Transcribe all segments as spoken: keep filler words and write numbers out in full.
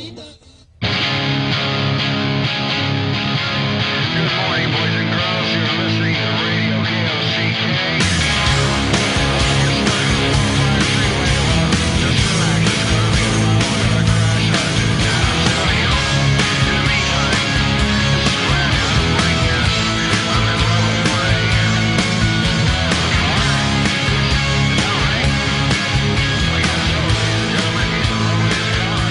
morning, boys and girls. You're listening to Radio K O C K. Just relax, it's gonna be a while. We're gonna crash hard. I'm telling you. In the meantime, this is brand new right here. I'm in love with my car. Is that right? I guess so, ladies and gentlemen. He's in love with his car.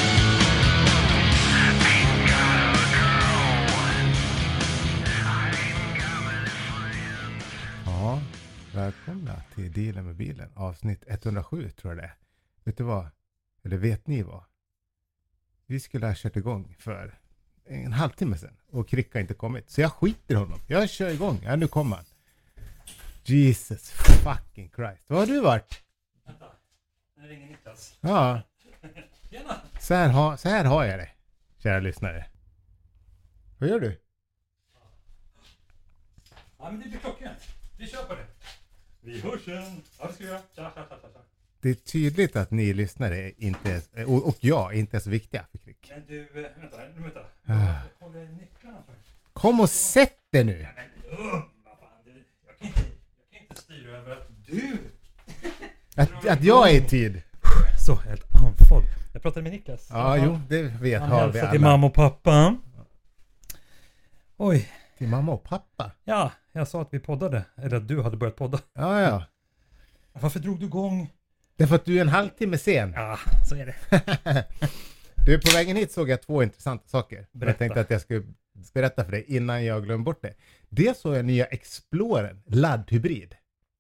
Ain't got a girl. I ain't got many friends. Ja, välkomna till Dealen med bilen. Avsnitt etthundrasju tror jag det är. Vet du vad? Eller vet ni vad? Vi skulle ha kört igång för en halvtimme sedan. Och Kricka inte kommit. Så jag skiter i honom. Jag kör igång. Ja, nu kommer han. Jesus fucking Christ. Vad har du varit? Vänta, nu ringer Niklas. Ja, Tjena! så här, ha, så här har jag det. Kära lyssnare. Vad gör du? Ja, men det blir klockrent. Vi kör på det. Vi hörs sen. Ja, det ska vi göra. Tja, tja, tja, tja. Det är tydligt att ni lyssnare inte är, och, och jag inte är så viktiga för Krick. Men du, eh, vänta, nu vänta. Ah. Jag håller nycklarna för. Kom och sätt dig nu. Men, uh, vad fan, du, jag, kan inte, jag kan inte styra över att du... Att, att jag är i tid. Så, helt andfådd. Jag pratade med Niklas. Ja, jo, det vet Han har vi hälsar alla. till mamma och pappa. Oj, Till mamma och pappa. ja, jag sa att vi poddade. Eller att du hade börjat podda. Ja, ja. Varför drog du igång? Därför att du är en halvtimme sen. Ja, så är det. Du, på vägen hit såg jag två intressanta saker. Berätta. Jag tänkte att jag skulle berätta för dig innan jag glömmer bort det. Dels såg jag nya Explorern, laddhybrid.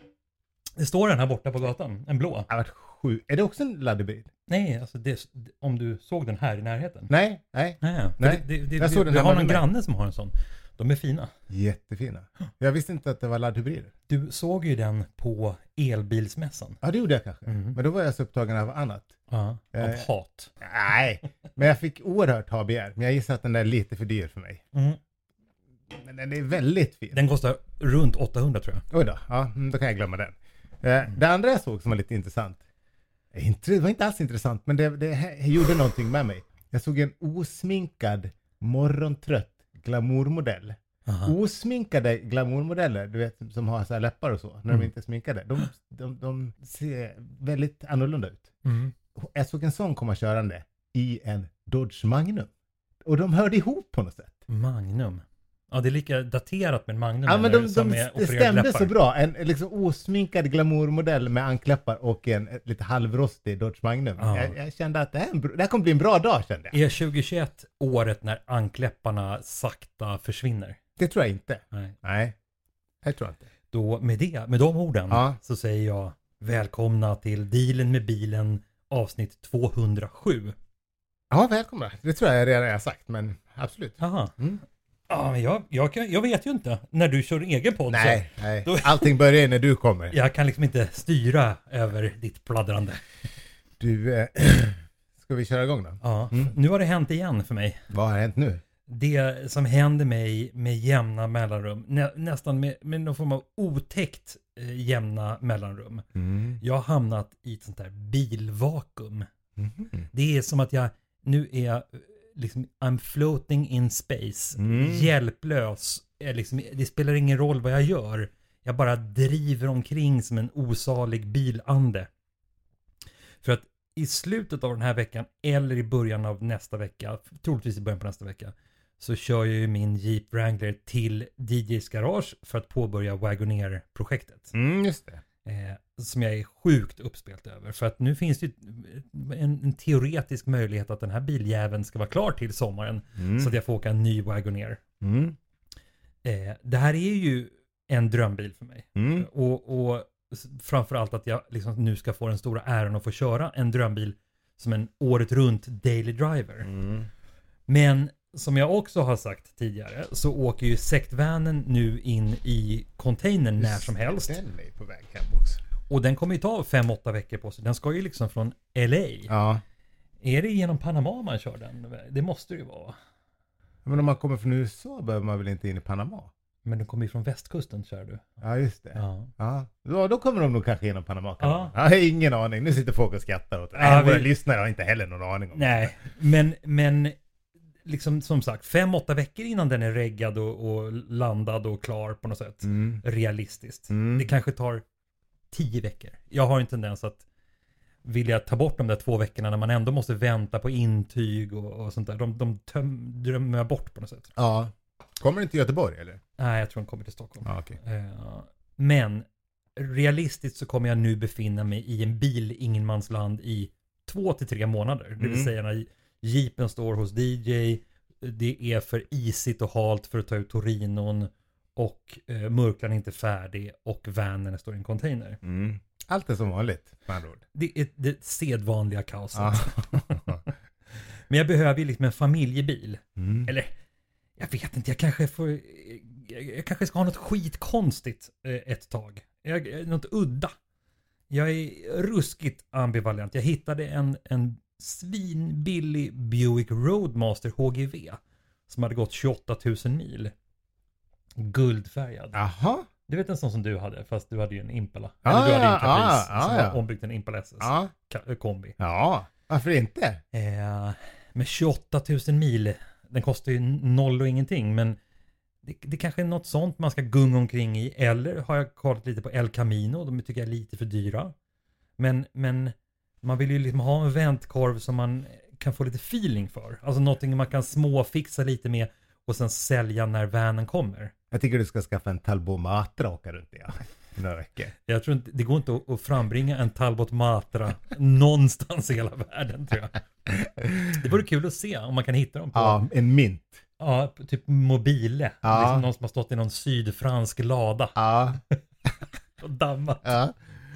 Det står den här borta på gatan, en blå. Jag har varit sju. Är det också en laddhybrid? Nej, alltså det, om du såg den här i närheten. Nej, nej. Nej, Nej, det, det, det, jag såg den vi här har med någon mig. granne som har en sån. De är fina. Jättefina. Jag visste inte att det var laddhybrider. Du såg ju den på elbilsmässan. Ja, det gjorde jag kanske. Mm. Men då var jag så upptagen av annat. Ja, av Eh. hat. Nej, men jag fick oerhört ha begär. Men jag gissar att den där är lite för dyr för mig. Mm. Men den är väldigt fin. Den kostar runt åttahundra tror jag. Oj då, ja, mm, då kan jag glömma den. Eh, det andra jag såg som var lite intressant. Eh, inte- Det var inte alls intressant, men det, det här gjorde någonting med mig. Jag såg en osminkad, morgontrött glamourmodell. Aha. Osminkade glamourmodeller, du vet, som har så här läppar och så, när Mm. de inte är sminkade. De, de, de ser väldigt annorlunda ut. Mm. Jag såg en sån komma körande i en Dodge Magnum. Och de hörde ihop på något sätt. Magnum. Ja, det är lika daterat med Magnum. Ja, men eller, de, som de, är det opererade stämde läppar. så bra. En liksom osminkad glamourmodell med ankläppar och en ett lite halvrostig Dodge Magnum. Ja. Jag, jag kände att det här, är en br- det här kommer bli en bra dag, kände jag. Är tjugohundratjugoett året när ankläpparna sakta försvinner? Det tror jag inte. Nej. Nej, det tror jag inte. Då med det, med de orden Ja. så säger jag välkomna till Dealen med bilen avsnitt tvåhundrasju. Ja, välkomna. Det tror jag redan jag har sagt, men absolut. Jaha. Mm. Ja, men jag, jag, kan, jag vet ju inte när du kör egen podd. Nej, nej. Då- Allting börjar när du kommer. Så jag kan liksom inte styra över ditt pladdrande. Du, eh, ska vi köra igång då? Ja, Mm. nu har det hänt igen för mig. Vad har hänt nu? Det som händer mig med jämna mellanrum, nä, nästan med, med någon form av otäckt eh, jämna mellanrum. Mm. Jag har hamnat i ett sånt där bilvakuum. Mhm. Det är som att jag, nu är jag eh, liksom, I'm floating in space. Mm. Hjälplös. Eh, Liksom, det spelar ingen roll vad jag gör. Jag bara driver omkring som en osalig bilande. För att i slutet av den här veckan eller i början av nästa vecka, troligtvis i början på nästa vecka, så kör jag ju min Jeep Wrangler till D J's garage för att påbörja Wagoneer-projektet. Mm, just det. Eh, som jag är sjukt uppspelt över. För att nu finns det ju en, en teoretisk möjlighet att den här biljäveln ska vara klar till sommaren. Mm. Så att jag får åka en ny Wagoneer. Mm. Eh, det här är ju en drömbil för mig. Mm. Och, och s- framförallt att jag liksom nu ska få den stora äran att få köra en drömbil som en året runt daily driver. Mm. Men som jag också har sagt tidigare så åker ju sektvanen nu in i containern när som helst. Den är på väg hem också. Och den kommer ju ta fem åtta veckor på sig. Den ska ju liksom från L A. Ja. Är det genom Panama man kör den? Det måste det ju vara. Men om man kommer från U S A behöver man väl inte in i Panama? Men de kommer ju från västkusten, kör du. Ja, just det. Ja. Ja. Då, då kommer de nog kanske genom Panamakanalen. Ja. Ja. Jag har ingen aning. Nu sitter folk och skrattar åt det. Ja, Nej, våra vi- lyssnare har inte heller någon aning om det. Nej, men, men liksom som sagt, fem, åtta veckor innan den är reggad och, och landad och klar på något sätt. Mm. Realistiskt. Mm. Det kanske tar tio veckor. Jag har en tendens att vilja ta bort de där två veckorna när man ändå måste vänta på intyg och, och sånt där. De, de töm, drömmer jag bort på något sätt. Ja. Kommer du inte till Göteborg eller? Nej, jag tror de kommer till Stockholm. Ja, okej. Eh, men realistiskt så kommer jag nu befinna mig i en bil ingenmansland i två till tre månader. Det vill Mm. säga när jeepen står hos D J, det är för isigt och halt för att ta ut Torinon och eh, murklan är inte färdig och vanen står i en container. Mm. Allt är som vanligt, med andra ord. Det är det sedvanliga kaoset. Ja. Men jag behöver ju liksom en familjebil. Mm. Eller, jag vet inte, jag kanske får... Jag, jag kanske ska ha något skitkonstigt eh, ett tag. Jag, något udda. Jag är ruskigt ambivalent. Jag hittade en, en svinbillig Buick Roadmaster H G V som hade gått tjugoåtta tusen mil. Guldfärgad. Jaha. Du vet en sån som du hade, fast du hade ju en Impala. Ja, Eller du hade ju en ja, Caprice ja, som ja, var ja. ombyggd till en Impala S S. Ja. Ka- kombi. Ja. Varför inte? Eh, med tjugoåtta tusen mil, den kostar ju noll och ingenting, men det, det kanske är något sånt man ska gunga omkring i. Eller har jag kollat lite på El Camino, de tycker jag är lite för dyra. Men, men man vill ju liksom ha en väntkorv som man kan få lite feeling för. Alltså någonting man kan småfixa lite med och sen sälja när vanen kommer. Jag tycker du ska skaffa en Talbot Matra och åka runt i ja. några veckor. Jag tror inte, det går inte att, att frambringa en Talbot Matra någonstans i hela världen, tror jag. Det vore kul att se om man kan hitta dem på, Ja, en mint. ja, på typ mobile. Ja. Liksom någon som har stått i någon sydfransk lada Ja. och dammat. Ja.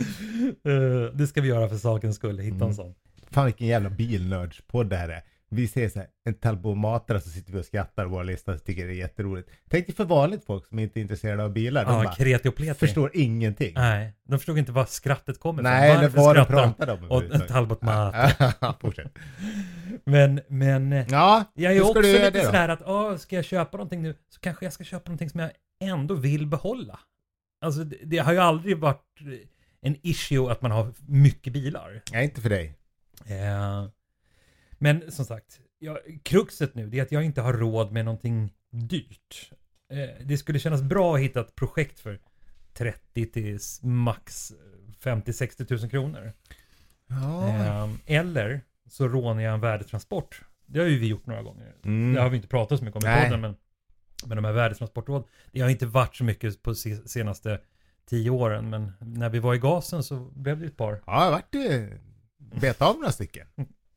Eh, det ska vi göra för sakens skull, hitta Mm. en sån. Fan vilken jävla bilnördspodd det här är. Vi ser så här, en Talbot Matra så sitter vi och skrattar och våra lyssnare tycker det är jätteroligt. Tänk dig för vanligt folk som inte är intresserade av bilar. De Ja, bara kreti och pleti. förstår ingenting. Nej, de förstod inte var skrattet kommer Nej, eller Varför vad de skrattar de pratade om. åt en överhuvudtaget. Talbot Matra? Ja, fortsätt. Men, men eh, Ja, jag är hur ska också du göra lite det då? sådär att, åh, ska jag köpa någonting nu så kanske jag ska köpa någonting som jag ändå vill behålla. Alltså det, det har ju aldrig varit en issue att man har mycket bilar. Nej, inte för dig. Eh, men som sagt, jag, kruxet nu det är att jag inte har råd med någonting dyrt. Eh, det skulle kännas bra att hitta ett projekt för trettio till max femtio till sextio tusen kronor. Ja. Eh, eller så rånar jag en värdetransport. Det har ju vi gjort några gånger. Mm. Det har vi inte pratat så mycket om i Nej. podden, men, men de här värdetransportråd, det har inte varit så mycket på se- senaste tio åren, men när vi var i gasen så blev det ett par. Ja, jag vart det bet av några stycken.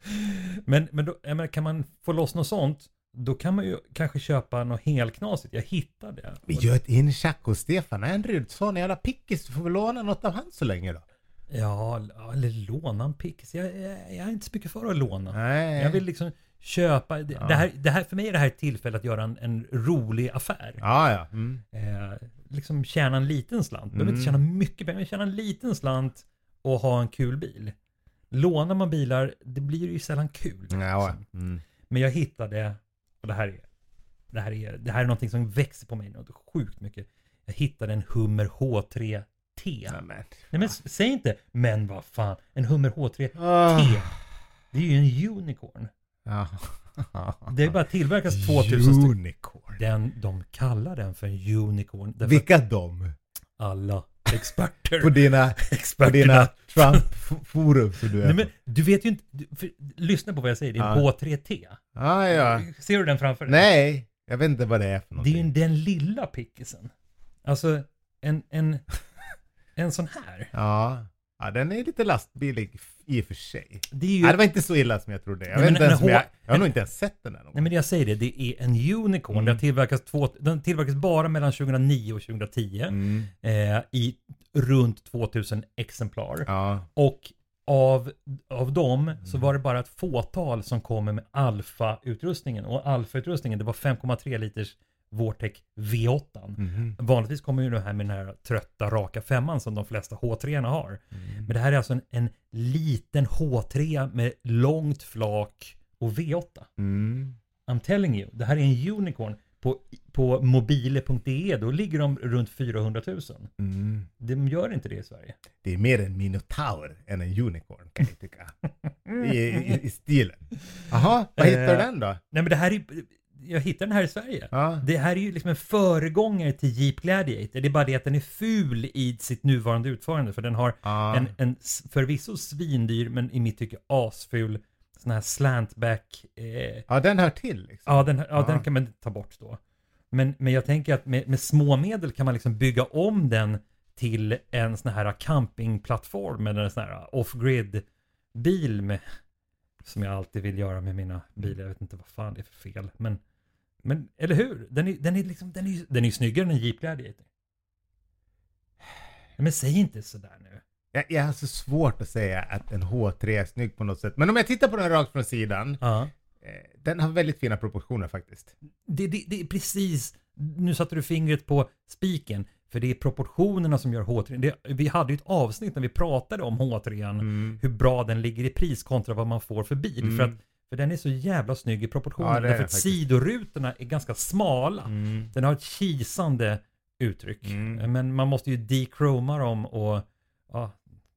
Men, men då, jag menar, kan man få loss något sånt, då kan man ju kanske köpa något helknasigt. Jag hittar det. Vi gör ett inchack hos Stefan Enryd. Så en jävla pickis. Du får väl låna något av han så länge då. Ja, eller låna en pix. Jag, jag, jag är inte så mycket för att låna. Nej. Jag vill liksom köpa. Det, Ja. det, här, det här, för mig är det här ett tillfälle att göra en, en rolig affär. Ja, ja. Mm. Eh, liksom tjäna en liten slant. Behöver Mm. inte tjäna mycket pengar, men tjäna en liten slant och ha en kul bil. Lånar man bilar, det blir ju sällan kul. Ja, liksom. mm. Men jag hittade, och det här är det här är, det här är någonting som växer på mig något sjukt mycket. Jag hittade en Hummer H tre T. Ja, men. Nej men s- säg inte, men vad fan, en Hummer H tre T. Ah. Det är ju en unicorn. Ja. Det är bara tillverkas tvåtusen stycken. Unicorn. Den, de kallar den för en unicorn. därför Vilka att de? alla experter. På dina, på experterna. dina Trump-forum så du är Nej, men du vet ju inte, du, för, lyssna på vad jag säger, det är en Ja. H tre T. Ah, ja. Ser du den framför dig? Nej, jag vet inte vad det är för Det är någonting. ju den lilla pickisen. Alltså, en, en, en sån här. Ja. Ja, den är lite lastbilig i och för sig. Det är ju... Ja, det var inte så illa som jag trodde. Jag, Nej, vet men inte ens en om jag, H- jag har nog inte ens sett den här någon Nej men jag säger det, det är en unicorn. Mm. Den tillverkas, två, den tillverkas bara mellan tjugohundranio och tjugohundratio. Mm. Eh, I runt tvåtusen exemplar. Ja. Och av, av dem så Mm. var det bara ett fåtal som kommer med alfa-utrustningen. Och alfa-utrustningen, det var fem komma tre liters Vortec V åtta. Mhm. Vanligtvis kommer ju det här med den här trötta raka femman som de flesta H tre har. Mm. Men det här är alltså en, en liten H tre med långt flak och V åtta. Mm. I'm telling you, det här är en unicorn på, på mobile punkt de då ligger de runt fyrahundratusen. Mm. De gör inte det i Sverige. Det är mer en minotaur än en unicorn kan jag tycka. I, i, i stilen. Jaha, vad hittar du Eh, den då? Nej men det här är jag hittade den här i Sverige. Ja. Det här är ju liksom en föregångare till Jeep Gladiator. Det är bara det att den är ful i sitt nuvarande utförande. För den har Ja. en, en s- förvisso svindyr men i mitt tycke asful sån här slantback. Eh, Ja, den hör till liksom. ja, den, ja, Ja. den kan man ta bort då. Men, men jag tänker att med, med små medel kan man liksom bygga om den till en sån här campingplattform eller en sån här off-grid bil med, som jag alltid vill göra med mina bilar. Jag vet inte vad fan det är för fel. Men, men eller hur? Den är, den är liksom, den är, ju- den är ju snyggare än en Jeep Gladiator. Men säg inte sådär nu. Jag, jag har så svårt att säga att en H tre är snygg på något sätt. Men om jag tittar på den rakt från sidan. Ja. Eh, den har väldigt fina proportioner faktiskt. Det, det, det är precis, nu satte du fingret på spiken. För det är proportionerna som gör H tre. Det, vi hade ju ett avsnitt när vi pratade om H tre. Mm. Hur bra den ligger i pris kontra vad man får för bil. Mm. För, att, för den är så jävla snygg i proportionerna. Ja, det är därför den att faktiskt. sidorutorna är ganska smala. Mm. Den har ett kisande uttryck. Mm. Men man måste ju dechroma dem och ja,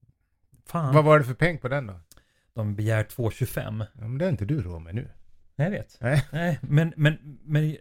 fan, Vad var det för peng på den då? de begär två tjugofem. Ja, men det är inte du råd med nu. Nej, jag vet. Nej. Nej, men, men, men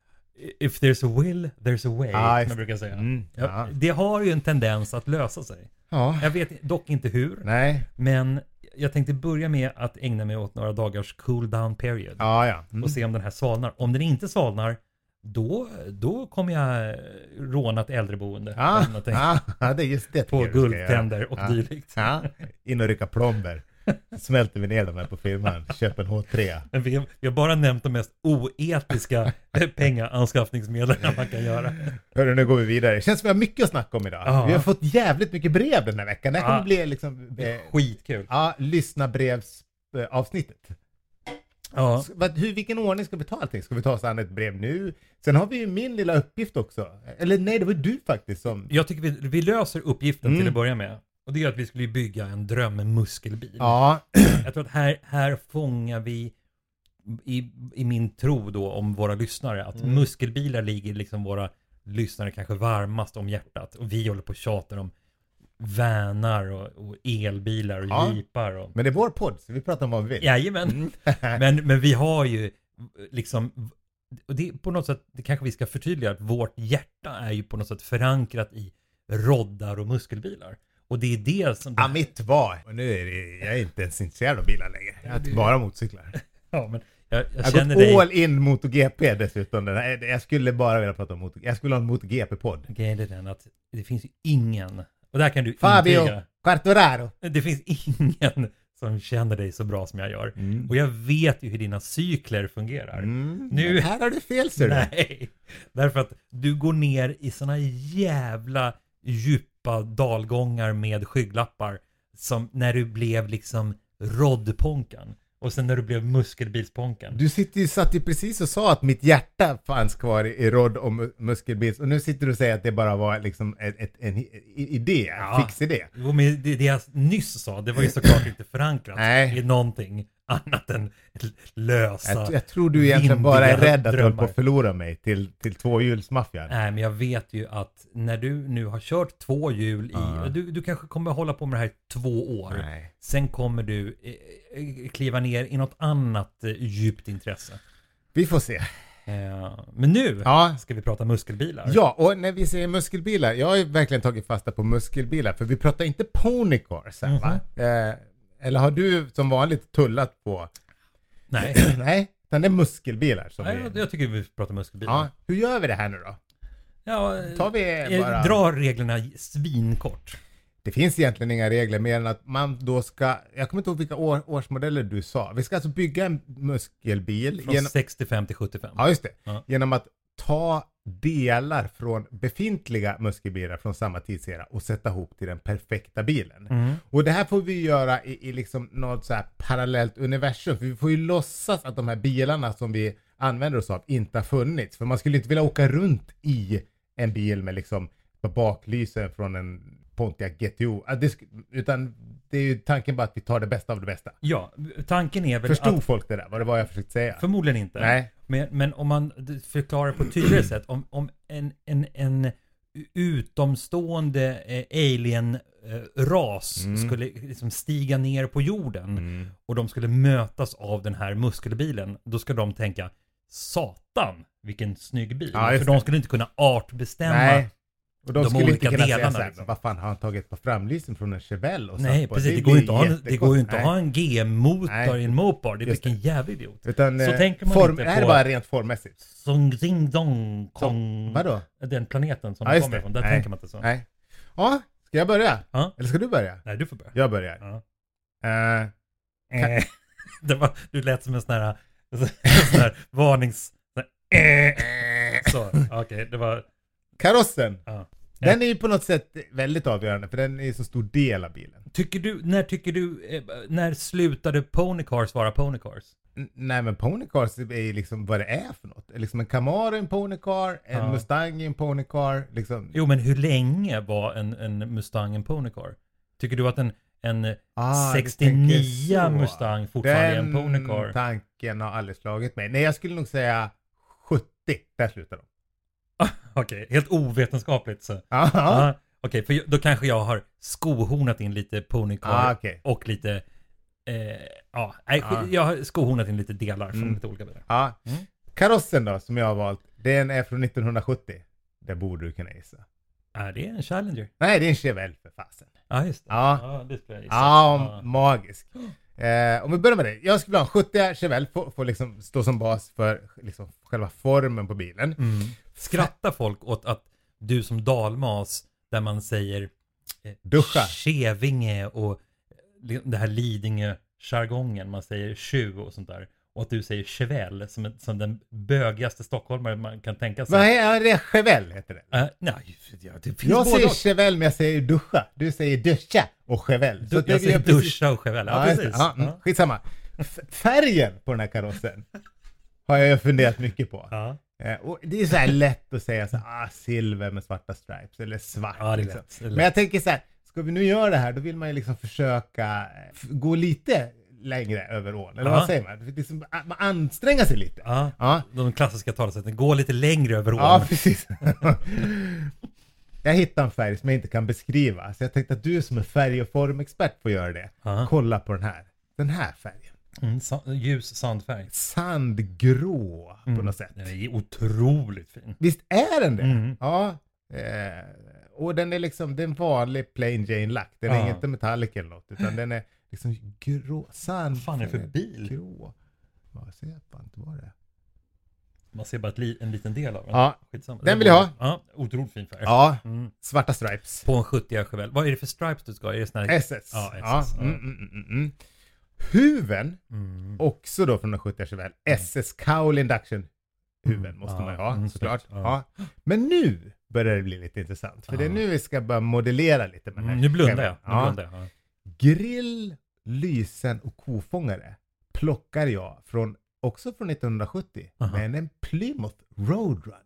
if there's a will, there's a way, Ja, som just jag brukar säga. Mm. Ja, Ja. det har ju en tendens att lösa sig. Ja. Jag vet dock inte hur, Nej. men jag tänkte börja med att ägna mig åt några dagars cool down period. Ja, ja. Mm. Och se om den här svalnar. Om den inte svalnar, då, då kommer jag råna ett äldreboende. Ja, eller någonting. ja, det är just det. På tycker jag du ska guldtänder göra. och Ja. dylikt. Ja, in och rycka plomber. Smälter vi ner dem här på firman. Köp en H tre. Men vi, vi har bara nämnt de mest oetiska pengaanskaffningsmedlen man kan göra. Hörru, nu går vi vidare. Det känns som vi har mycket att snacka om idag. Ja. Vi har fått jävligt mycket brev den här veckan. Det här kommer Ja. bli liksom... Det Eh, är skitkul. ja, lyssna brevs eh, avsnittet. Ja. S- vad- Hur, vilken ordning ska vi ta allting? Ska vi ta oss an ett brev nu? Sen har vi ju min lilla uppgift också. Eller nej, det var du faktiskt som... Jag tycker vi, vi löser uppgiften Mm. till att börja med. Och det är att vi skulle bygga en drömmuskelbil. Ja, Jag tror att här, här fångar vi i, i min tro då om våra lyssnare att Mm. muskelbilar ligger liksom våra lyssnare kanske varmast om hjärtat. Och vi håller på och tjatar om vanar och, och elbilar och Ja. jeepar. Och, men det är vår podd så vi pratar om vad vi vill. jajamän. Mm. Men, men vi har ju liksom, och det på något sätt, det kanske vi ska förtydliga, att vårt hjärta är ju på något sätt förankrat i roddar och muskelbilar. Och det är det som... Ja, mitt var. Och nu är det, jag är inte ens intresserad av bilar längre. Jag har bara motorcyklar. Ja, men jag, jag, Jag har känner gått dig... all in MotoGP dessutom. Den här, jag skulle bara vilja prata om motor. Jag skulle ha en MotoGP-podd. Grejen är den att det finns ju ingen, och där kan du Fabio intyga, Quartararo. det finns ingen som känner dig så bra som jag gör. Mm. Och jag vet ju hur dina cykler fungerar. Mm. Nu- Men här har du fel, ser du. Nej, därför att du går ner i såna jävla djupa dalgångar med skygglappar som när du blev liksom roddponkan. Och sen när du blev muskelbilsponkan. Du sitter ju, satt ju precis och sa att mitt hjärta fanns kvar i, i rodd och mu- muskelbils. Och nu sitter du och säger att det bara var liksom ett, ett, en i- idé, Ja. en fix idé. Jo, men det, det jag nyss sa, det var ju såklart inte förankrat Nej. i någonting annat än lösa. Jag, jag tror du egentligen bara är vindiga rädd att du håller på drömmar. att förlora mig till, till tvåhjulsmaffian. Nej, men jag vet ju att när du nu har kört två hjul i, Ja. du, du kanske kommer hålla på med det här i två år. Nej. Sen kommer du eh, eh, kliva ner i något annat eh, djupt intresse. Vi får se. Eh, men nu Ja. ska vi prata muskelbilar. Ja, och när vi säger muskelbilar, jag har ju verkligen tagit fasta på muskelbilar, för vi pratar inte ponycars här, va? Eh, eller har du som vanligt tullat på? Nej, Nej, utan det är muskelbilar som Nej vi... jag, jag tycker vi pratar muskelbilar. Ja, hur gör vi det här nu då? Ja, eh, Tar vi eh, bara... dra reglerna svinkort. Det finns egentligen inga regler mer än att man då ska, jag kommer inte ihåg vilka år, årsmodeller du sa. Vi ska alltså bygga en muskelbil Från genom, sextiofem till sjuttiofem. ja just det, Ja. genom att ta delar från befintliga muskelbilar från samma tidsera och sätta ihop till den perfekta bilen. Mm. Och det här får vi göra i, i liksom något så här parallellt universum. För vi får ju låtsas att de här bilarna som vi använder oss av inte har funnits. För man skulle inte vilja åka runt i en bil med liksom baklysen från en Pontiac G T O. Ah, det sk- Utan det är ju tanken bara att vi tar det bästa av det bästa. Ja, tanken är väl Förstod att... folk det där? Vad det var jag försökte säga? Förmodligen inte. Nej. Men, men om man förklarar på ett tydligare sätt, om, om en, en, en utomstående eh, alien-ras Mm. skulle liksom stiga ner på jorden Mm. och de skulle mötas av den här muskelbilen, då ska de tänka, satan, vilken snygg bil. Ja, just För de det. skulle inte kunna artbestämma. Nej. Och de, de skulle olika inte kunna säga delarna, så här, liksom. vad fan har han tagit på framlysen från en Chevelle och Nej, satt på? precis. Det, blir går ju inte att ha en, det jättekonstigt. går ju inte att Nej. ha en G-motor Nej. i en mopar. Det är Just vilken jävla idiot. Utan, Så eh, tänker man form, inte det här är på- bara rent formmässigt. Song ding dong Så, kong. vadå? Den planeten som Ja, de just kommer det. ifrån. Där Nej. tänker man inte så. Nej. Ja, ska jag börja? Ja. Eller ska du börja? Nej, du får börja. Jag börjar. Ja. Eh, Ka- Eh. Det var, du lät som en sån här, en sån här varnings... sån här, eh. Så, okej, det var... karossen. Ja. Den är ju på något sätt väldigt avgörande för den är en så stor del av bilen. Tycker du, när tycker du, eh, när slutade ponycars vara ponycars? N- Nej men ponycars är ju liksom vad det är för något. Liksom en Camaro är en ponycar, en Ja. Mustang är en ponycar. Liksom. Jo, men hur länge var en, en Mustang en ponycar? Tycker du att en, en Ah, du sextionio tänker så. Mustang fortfarande är en Den ponycar? tanken har aldrig slagit mig. Nej, jag skulle nog säga sjuttio. Där slutar de. Okej, helt ovetenskapligt så. Aha. Ja, okej, för då kanske jag har skohornat in lite ponycar Ah, okej. och lite... Eh, ja, nej, Ja. jag har skohornat in lite delar från Mm. lite olika bilar. Ja. Mm. Karossen då, som jag har valt, den är från nittonhundrasjuttio. Det borde du kunna gissa. Är det en Challenger? Nej, det är en Chevelle för fasen. Ja, just det. Ja. ja det skulle jag gissa. Ja, magisk. Eh, om vi börjar med det. Jag skulle ha en sjuttio Chevelle, får, får liksom stå som bas för liksom själva formen på bilen. Mm. Skrattar folk åt att du som dalmas, där man säger eh, Duscha. Kävinge och eh, det här Lidingö-jargongen, man säger tjuv och sånt där. Och att du säger Chevelle som, en- som den bögigaste stockholmare man kan tänka sig. Vad är det? Chevelle heter det. Uh, nej, ja, det finns Jag både säger och. Chevelle men jag säger duscha. Du säger duscha och Chevelle. Du, att det jag säger blir precis- duscha och Chevelle. Ja, Ja, just det. precis. Ja, mm, Ja. skitsamma. F- färgen på den här karossen har jag ju funderat mycket på. Ja. Eh, och det är så här lätt att säga så här, ah, silver med svarta stripes eller svart. Ja, det är liksom. lätt. Det är lätt. Men jag tänker så här, ska vi nu göra det här, då vill man ju liksom försöka eh, f- gå lite längre över ån. Eller Ja. vad säger man? Liksom, a- man anstränga sig lite. Ja, Ja, de klassiska talesätten. Gå lite längre över ån. ja precis. Jag hittade en färg som jag inte kan beskriva. Så jag tänkte att du som är färg- och formexpert får göra det. Ja. Kolla på den här. Den här färgen. Mm, sa- ljus sandfärg. Sandgrå på Mm. något sätt. Den är otroligt fin. Visst är den det? Mm. Ja. Eh, och den är liksom, det är en vanlig plain Jane lack. Den är Ja. inte metallic eller något. Utan den är liksom grå. Sand. Vad fan är det för bil? Grå. Vad ser jag på inte vad det är. Man ser bara ett li- en liten del av den. Ja. Skitsamma. Den vill jag ha. Ja, otroligt fin färg. Ja. Mm. Svarta stripes. På en sjuttio Chevelle. Vad är det för stripes du ska ha? Är det sån här... S S. Ja, S S, Ja. ja. Mm, mm, mm, mm. Huven. Mm. Också då från den sjuttio Chevelle. S S Cowl Induction. Huven Mm. måste Ja, man ju ha mm, såklart. snyggt. Ja. Men nu börjar det bli lite intressant. För det är Ja. nu vi ska börja modellera lite med den här Mm, nu blundar jag. Chevellen. Nu Ja. blundar jag. Ja. Grill, lysen och kofångare plockar jag från, också från nittonhundrasjuttio. Aha. Men en Plymouth Roadrunner.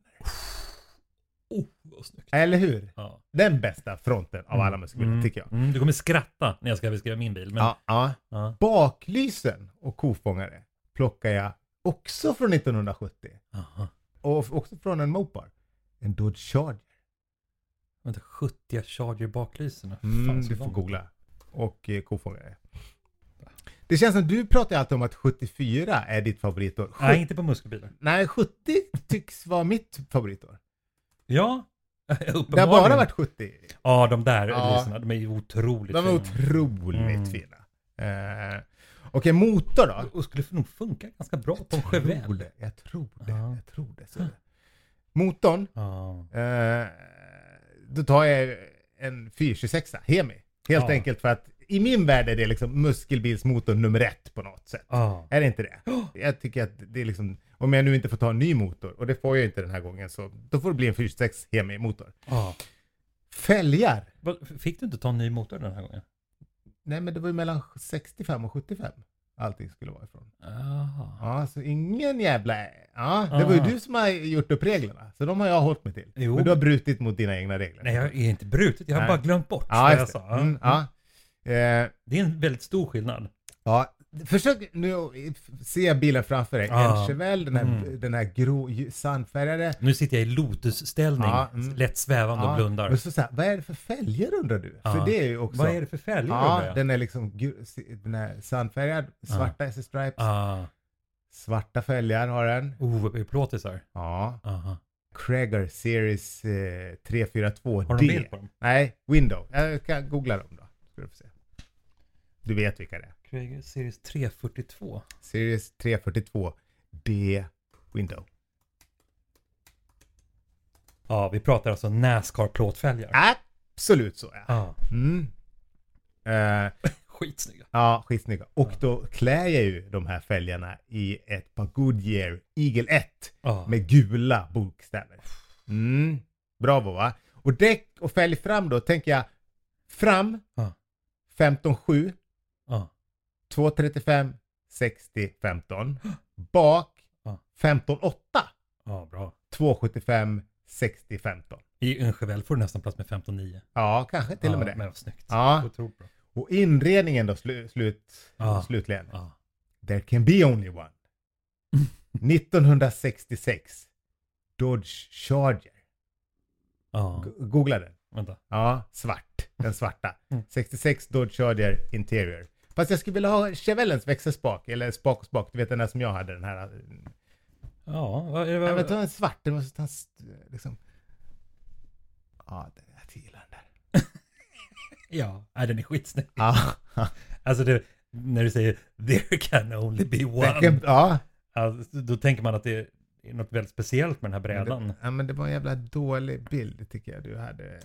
Oh, vad snyggt. Eller hur? Ja. Den bästa fronten av alla muskelbilar Mm. tycker jag. Mm, du kommer skratta när jag ska beskriva min bil. Men... Ja, ja. Ja. Baklysen och kofångare plockar jag också från nittonhundrasjuttio. Aha. Och också från en Mopar. En Dodge Charger. Vänta, sjuttio Charger baklyserna. Mm, Fan, så du får långt. googla. Och eh, kofångare. Det känns som du pratar alltid om att sjuttiofyra är ditt favoritår. Nej, inte på muskelbilar. Nej, sjuttio tycks vara mitt favoritår. Ja, Det har uppenbarligen. bara varit sjuttio. Ja, de där Ja. lyserna, de är ju otroligt De är fina. otroligt Mm. fina. Eh, Okej, motor då? Och skulle nog funka ganska bra på en tror Chevelle. det, jag tror det. Ja. Jag tror det. Så är det. Motorn, Ja. eh, då tar jag en fyrahundratjugosex Hemi. Helt Ja. enkelt för att i min värld är det liksom muskelbilsmotor nummer ett på något sätt. Ja. Är det inte det? Jag tycker att det är liksom, om jag nu inte får ta en ny motor, och det får jag inte den här gången, så då får det bli en fyrahundratjugosex Hemi-motor. Ja. Fälgar. Vad- Fick du inte ta en ny motor den här gången? Nej, men det var ju mellan sextiofem och sjuttiofem. Allting skulle vara ifrån. Jaha. Ja, så ingen jävla... Ja, det var ju Ah. du som har gjort upp reglerna. Så de har jag hållit mig till. Jo. Men du har brutit mot dina egna regler. Nej, jag är inte brutit. Jag har Nej. bara glömt bort Ja, vad jag just det. sa. Ja. Mm, ja. Eh, Det är en väldigt stor skillnad. ja, försök nu se bilen framför dig. Ah. En Chevelle, den här, Mm. den här grå, ju- sandfärgade. Nu sitter jag i lotusställning, Ja, mm. lätt svävande och blundar. Men så, så här, vad är det för fälgar undrar du? Ja. För det är ju också... Vad är det för fälgar? Ja, undrar jag? den är liksom gu- den är sandfärgad, svarta S S-stripes. Ah. Svarta fälgar har den. Oh, plåtisar. Ja. Aha. Krager Series eh, tre fyra två D. Har de bild på dem? Nej, Window. Jag kan googla dem då. Ska du få se. Du vet vilka det är. Krager Series tre fyrtiotvå. Series tre fyrtiotvå D Window. Ja, vi pratar alltså NASCAR-plåtfälgar. Absolut så ja. Ja. Mm. Eh, Skitsnygga. ja, skitsnygga. Och Ja. då klär jag ju de här fälgarna i ett par Goodyear Eagle ett Ja. med gula bokstäver. Mm. Bravo va? Och däck och fälg fram då tänker jag fram Ja. femton sju, Ja. två trettiofem, sextio, femton. Bak Ja. femton åtta, Ja, bra. två sjuttiofem, sextio, femton. I en Chevelle får du nästan plats med femton nio. Ja, kanske till och med Ja, det. men vad snyggt. Ja. Otroligt bra. Och inredningen då slu, slut, Ja. slutligen. Ja. There can be only one. nittonhundrasextiosex Dodge Charger. Ja. G- Googla den. Vänta. Ja, svart. Den svarta. Mm. sextiosex Dodge Charger Interior. Fast jag skulle vilja ha Chevellens växelspak. Eller spak och spak. Du vet den där som jag hade. Den här. Ja, vad är det? Jag vet, Vad... ta en svart. Den måste ta en st- liksom. Ja, den jag gillar den där. Ja, nej, den är skitsnygg. Ja. Alltså det, när du säger there can only be one. Vilken- Ja. Alltså, då tänker man att det är något väldigt speciellt med den här Men brädan. det, ja, men det var en jävla dålig bild tycker jag du hade.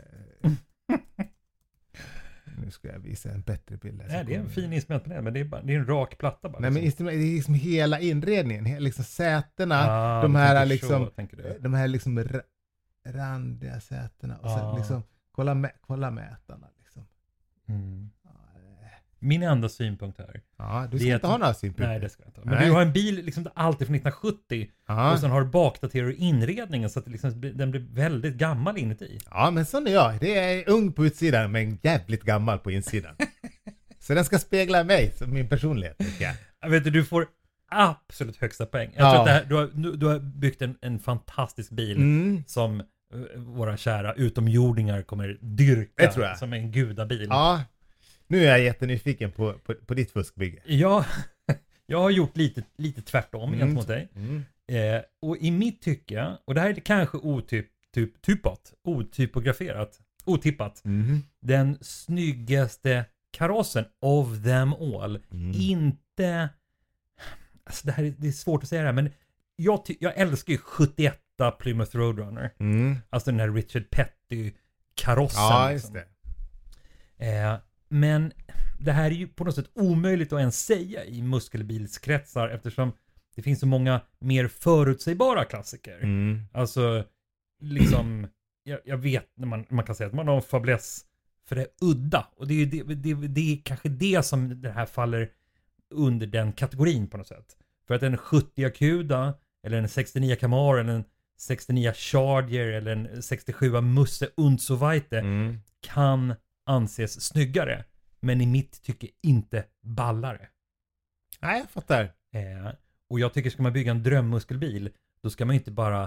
Nu ska jag visa en bättre bild. här. Nej, det är en fin instrumentpanel, men det är, bara, det är en rak platta bara. Nej, men liksom. instrument- det är liksom hela inredningen. he- Liksom sätena. Ah, de du här tänker liksom. så, tänker du. De här liksom ra- randiga sätena. Och sen Ah. liksom. Kolla, mä- kolla mätarna liksom. Mm. Min enda synpunkt här. Ja, du Det ska är inte att- ha några synpunkter. Nej, det ska jag inte ha. Men Nej. du har en bil liksom alltid från nittonhundrasjuttio. Ja. Och sen har du bakdaterat inredningen så att det liksom, den blir väldigt gammal inuti. Ja, men sån är jag. Det är ung på utsidan men jävligt gammal på insidan. Så den ska spegla mig som min personlighet, tycker jag. Jag vet du, du får absolut högsta poäng. Jag Ja. tror att det här, du, har, nu- du har byggt en, en fantastisk bil Mm. som eh, våra kära utomjordingar kommer dyrka Det tror jag. som en gudabil. Ja, nu är jag jättenyfiken på, på, på ditt fuskbygge. Jag, jag har gjort lite, lite tvärtom Mm. gentemot dig. Mm. Eh, och i mitt tycke, och det här är kanske otyp, typ, typat, otypograferat, otippat, Mhm. den snyggaste karossen of them all. Mm. Inte, alltså det här är, det är svårt att säga det här, men jag, ty, jag älskar ju sjuttioett Plymouth Roadrunner. Mm. Alltså den här Richard Petty-karossen. Ja, just liksom. det. Eh, men det här är ju på något sätt omöjligt att ens säga i muskelbilskretsar eftersom det finns så många mer förutsägbara klassiker. Mm. Alltså, liksom, jag, jag vet när man, man kan säga att man har en fäbless för det är udda. Och det är ju det, det, det är kanske det som det här faller under den kategorin på något sätt. För att en sjuttio Acuda eller en sextionio Camaro eller en sextionio Charger eller en sextiosju Musse und so weiter Mm. kan anses snyggare. Men i mitt tycke inte ballare. Nej, jag fattar. Eh, och jag tycker ska man bygga en drömmuskelbil då ska man inte bara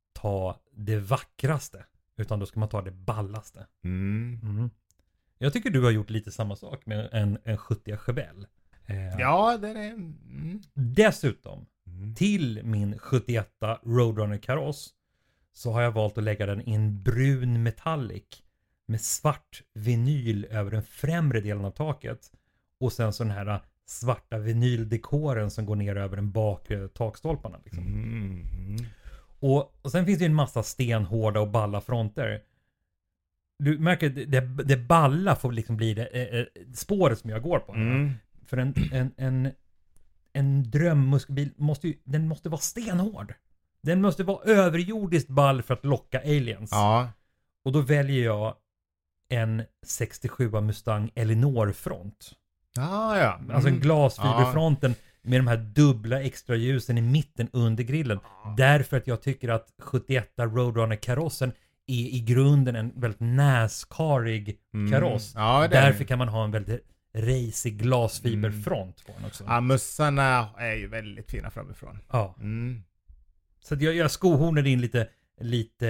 ta det vackraste utan då ska man ta det ballaste. Mm. Mm. Jag tycker du har gjort lite samma sak med en, en sjuttio Chevelle. Eh, Ja, det är... Mm. Dessutom Mm. till min sjuttioett Roadrunner kaross så har jag valt att lägga den i en brun metallic med svart vinyl över den främre delen av taket och sen så den här svarta vinyldekoren som går ner över den bakre takstolparna. Liksom. Mm. Mm. Och, och sen finns det ju en massa stenhårda och balla fronter. Du märker det, det, det balla får liksom bli det eh, spåret som jag går på. Mm. För en, en, en, en drömmuskelbil måste ju, den måste vara stenhård. Den måste vara överjordiskt ball för att locka aliens. Ja. Och då väljer jag en sextiosju Mustang Elinor-front. Ja, ja. Mm. Alltså en glasfiberfronten med de här dubbla extra ljusen i mitten under grillen. Därför att jag tycker att sjuttioett Roadrunner-karossen är i grunden en väldigt NASCArig Mm. kaross. Ja, det är Därför det. kan man ha en väldigt racig glasfiberfront på den också. Ja, mussarna är ju väldigt fina framifrån. Ja. Mm. Så att jag, jag skohornade in lite, lite,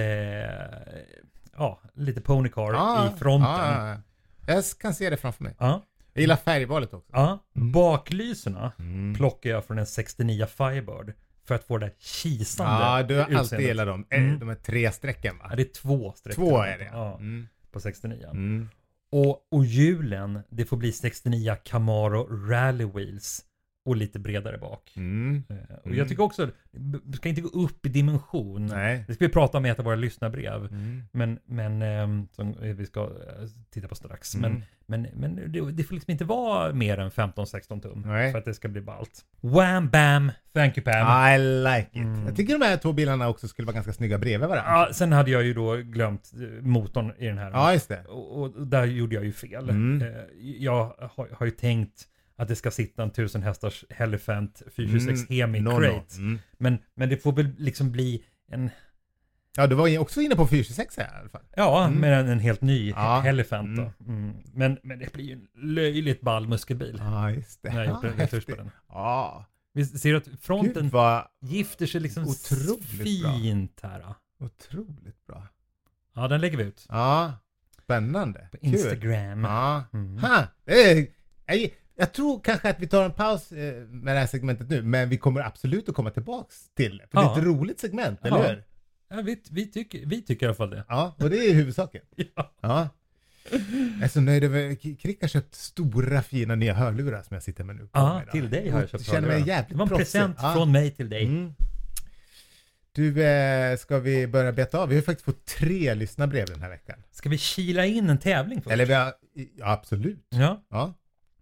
ja, lite ponycar Ja, i fronten. ja, ja. Jag kan se det framför mig. Ja. Jag gillar färgvalet också. Ja. Baklyserna Mm. plockar jag från en sextionio Firebird för att få det kisande Ja, du har alltid utseendet. gillat dem. Mm. De är tre strecken, va? Ja, det är två streck. Två är det. Ja, Mm. på sextionio. Mm. Och, och hjulen, det får bli sextionio Camaro Rally Wheels och lite bredare bak. Mm. Eh, Och Mm. jag tycker också, det ska inte gå upp i dimension. Nej. Det ska vi prata om i ett av våra lyssnarbrev. Mm. Men, men ehm, som vi ska eh, titta på strax. Mm. Men, men, men det, det får liksom inte vara mer än femton sexton tum. Nej. För att det ska bli ballt. Wham bam, thank you Pam. I like it. Mm. Jag tycker de här två bilarna också skulle vara ganska snygga bredvid varandra. Ja, sen hade jag ju då glömt eh, motorn i den här. Ja, just det. Och, och där gjorde jag ju fel. Mm. Eh, Jag har, har ju tänkt att det ska sitta en tusen hästars Hellefant fyrahundratjugosex Hemi no, no. Crate. Mm. Men, men det får väl liksom bli en, Ja, du var ju också inne på fyrahundratjugosex här i alla fall. ja, Mm. med en, en helt ny Ja. Hellefant då. Mm. Mm. Men, men det blir ju en löjligt ball muskelbil. Ja, just det. När jag gjort en Ja, retouch på häftigt. den. Ja, Visst ser du att fronten gud vad gifter sig liksom otroligt bra. fint här. Då? otroligt bra. Ja, den lägger vi ut. Ja, spännande. På Kul. Instagram. Ja. Mm. Ha, det är, jag, jag tror kanske att vi tar en paus eh, med det här segmentet nu, men vi kommer absolut att komma tillbaks till det. För Ja. det är ett roligt segment, Ja. eller hur? Ja, vi, vi, tycker, vi tycker i alla fall det. Ja, och det är huvudsaken. Ja. Ja. Jag är så nöjd över, Krick har köpt stora fina nya hörlurar som jag sitter med nu. på Ja, mig då. till dig har jag köpt känner mig hörlurar. jävligt Det var en proffsig. present Ja. från mig till dig. Mm. Du, eh, ska vi börja beta av? Vi har faktiskt fått tre lyssnarbrev den här veckan. Ska vi kila in en tävling först? Eller vi har, ja, absolut. Ja. Ja.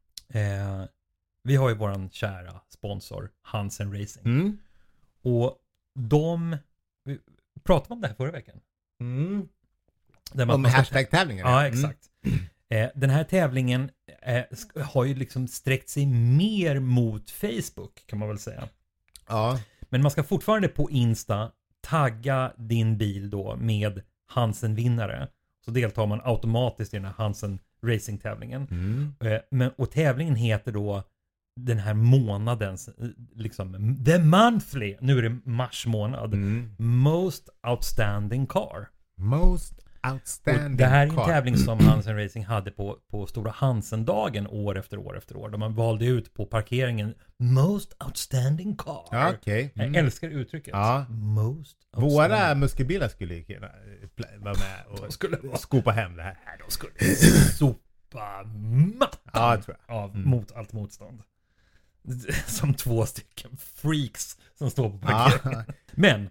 Eh, vi har ju våran kära sponsor Hansen Racing. Mm. Och de... Vi pratade om det här förra veckan. Mm. Där man- Om man ska- hashtag-tävlingen. Ja, exakt. Eh, den här tävlingen eh, sk- har ju liksom sträckt sig mer mot Facebook kan man väl säga. Ja. Men man ska fortfarande på Insta tagga din bil då med Hansen-vinnare. Så deltar man automatiskt i den här Hansen Racing-tävlingen. Mm. Eh, men, och tävlingen heter då den här månadens, eh, liksom, the monthly, nu är det mars månad, Mm. most outstanding car. Most outstanding Och det här är en car. tävling som Hansen Racing hade på, på Stora Hansen-dagen år efter år efter år. Där man valde ut på parkeringen most outstanding car. Ja, okej. Jag Mm. älskar uttrycket. Ja. Most Våra outstanding. muskelbilar skulle ju kunna eh, pl- vara med och De skulle vara- skopa hem det här. Nej, de skulle sopa mattan Ja, det tror jag. av Mm. mot allt motstånd. Som två stycken freaks som står på Ja. parkeringen. Men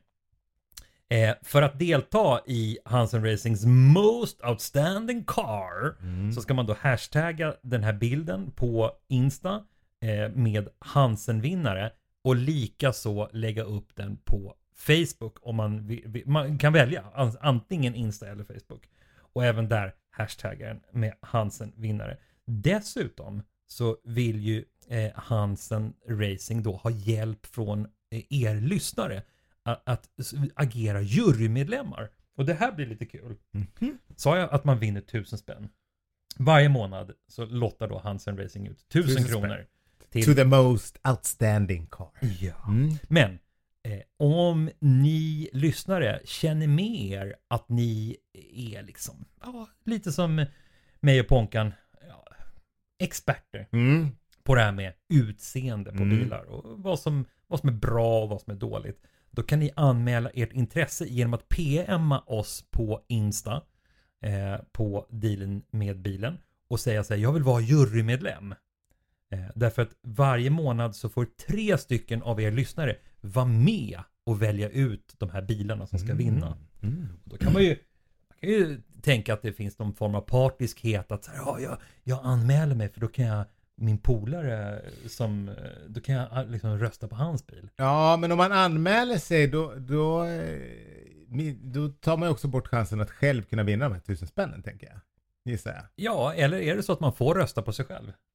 eh, för att delta i Hansen Racings most outstanding car Mm. så ska man då hashtagga den här bilden på Insta eh, med Hansen-vinnare och lika så lägga upp den på Facebook om man, vill, vill- man kan välja an- antingen Insta eller Facebook och även där hashtagga den med Hansen-vinnare. Dessutom så vill ju eh, Hansen Racing då ha hjälp från eh, er lyssnare att, att s- agera jurymedlemmar. Och det här blir lite kul. Mhm. Sa jag att man vinner tusen spänn? Varje månad så lottar då Hansen Racing ut tusen, Tusen kronor. Till, To the most outstanding car. ja. Mm. Men eh, om ni lyssnare känner med er att ni är liksom ja, lite som mig och Ponkan ja, experter Mm. på det här med utseende på Mm. bilar och vad som, vad som är bra och vad som är dåligt. Då kan ni anmäla ert intresse genom att P M:a oss på Insta eh, på dealen med bilen och säga så här, jag vill vara jurymedlem. Eh, därför att varje månad så får tre stycken av er lyssnare vara med och välja ut de här bilarna som ska vinna. Mm. Då kan man ju, man kan ju tänka att det finns någon form av partiskhet att så här, ja, jag, jag anmäler mig för då kan jag min polare som, då kan jag liksom rösta på hans bil. Ja, men om man anmäler sig då, då, eh, mi- då tar man ju också bort chansen att själv kunna vinna de här tusen spännen, tänker jag. Gissar jag. Ja, eller är det så att man får rösta på sig själv?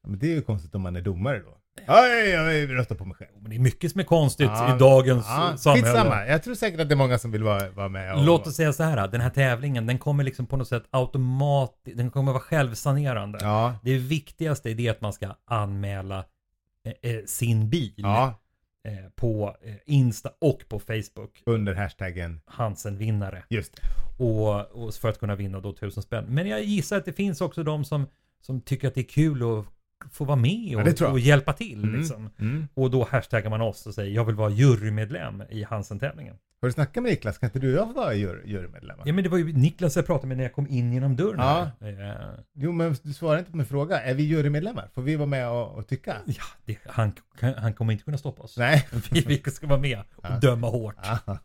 Men det är ju konstigt om man är domare då. Oj, jag röstar på mig själv. Men det är mycket som är konstigt Ja, i dagens ja, samhälle. skitsamma. Jag tror säkert att det är många som vill vara, vara med. Och, Låt oss säga så här, den här tävlingen, den kommer liksom på något sätt automatiskt, den kommer vara självsanerande. Ja, Det viktigaste är det att man ska anmäla eh, eh, sin bil ja, eh, på eh, Insta och på Facebook. under hashtaggen. Hansen-vinnare. Just det. Och, och för att kunna vinna då tusen spänn. Men jag gissar att det finns också de som, som tycker att det är kul att få vara med Ja, det tror och, jag. och hjälpa till. Mm, Liksom. mm. Och då hashtaggar man oss och säger jag vill vara jurymedlem i Hansen-tävlingen. Har du snackat med Niklas? Kan inte du och jag få vara jury- jurymedlemmar? Ja men det var ju Niklas jag pratade med när jag kom in genom dörren. Ja. Här. Eh, Jo, men du svarar inte på min fråga. Är vi jurymedlemmar? Får vi vara med och, och tycka? ja, det, han, han kommer inte kunna stoppa oss. Nej. Vi, vi ska vara med och Ja. döma hårt. Ja.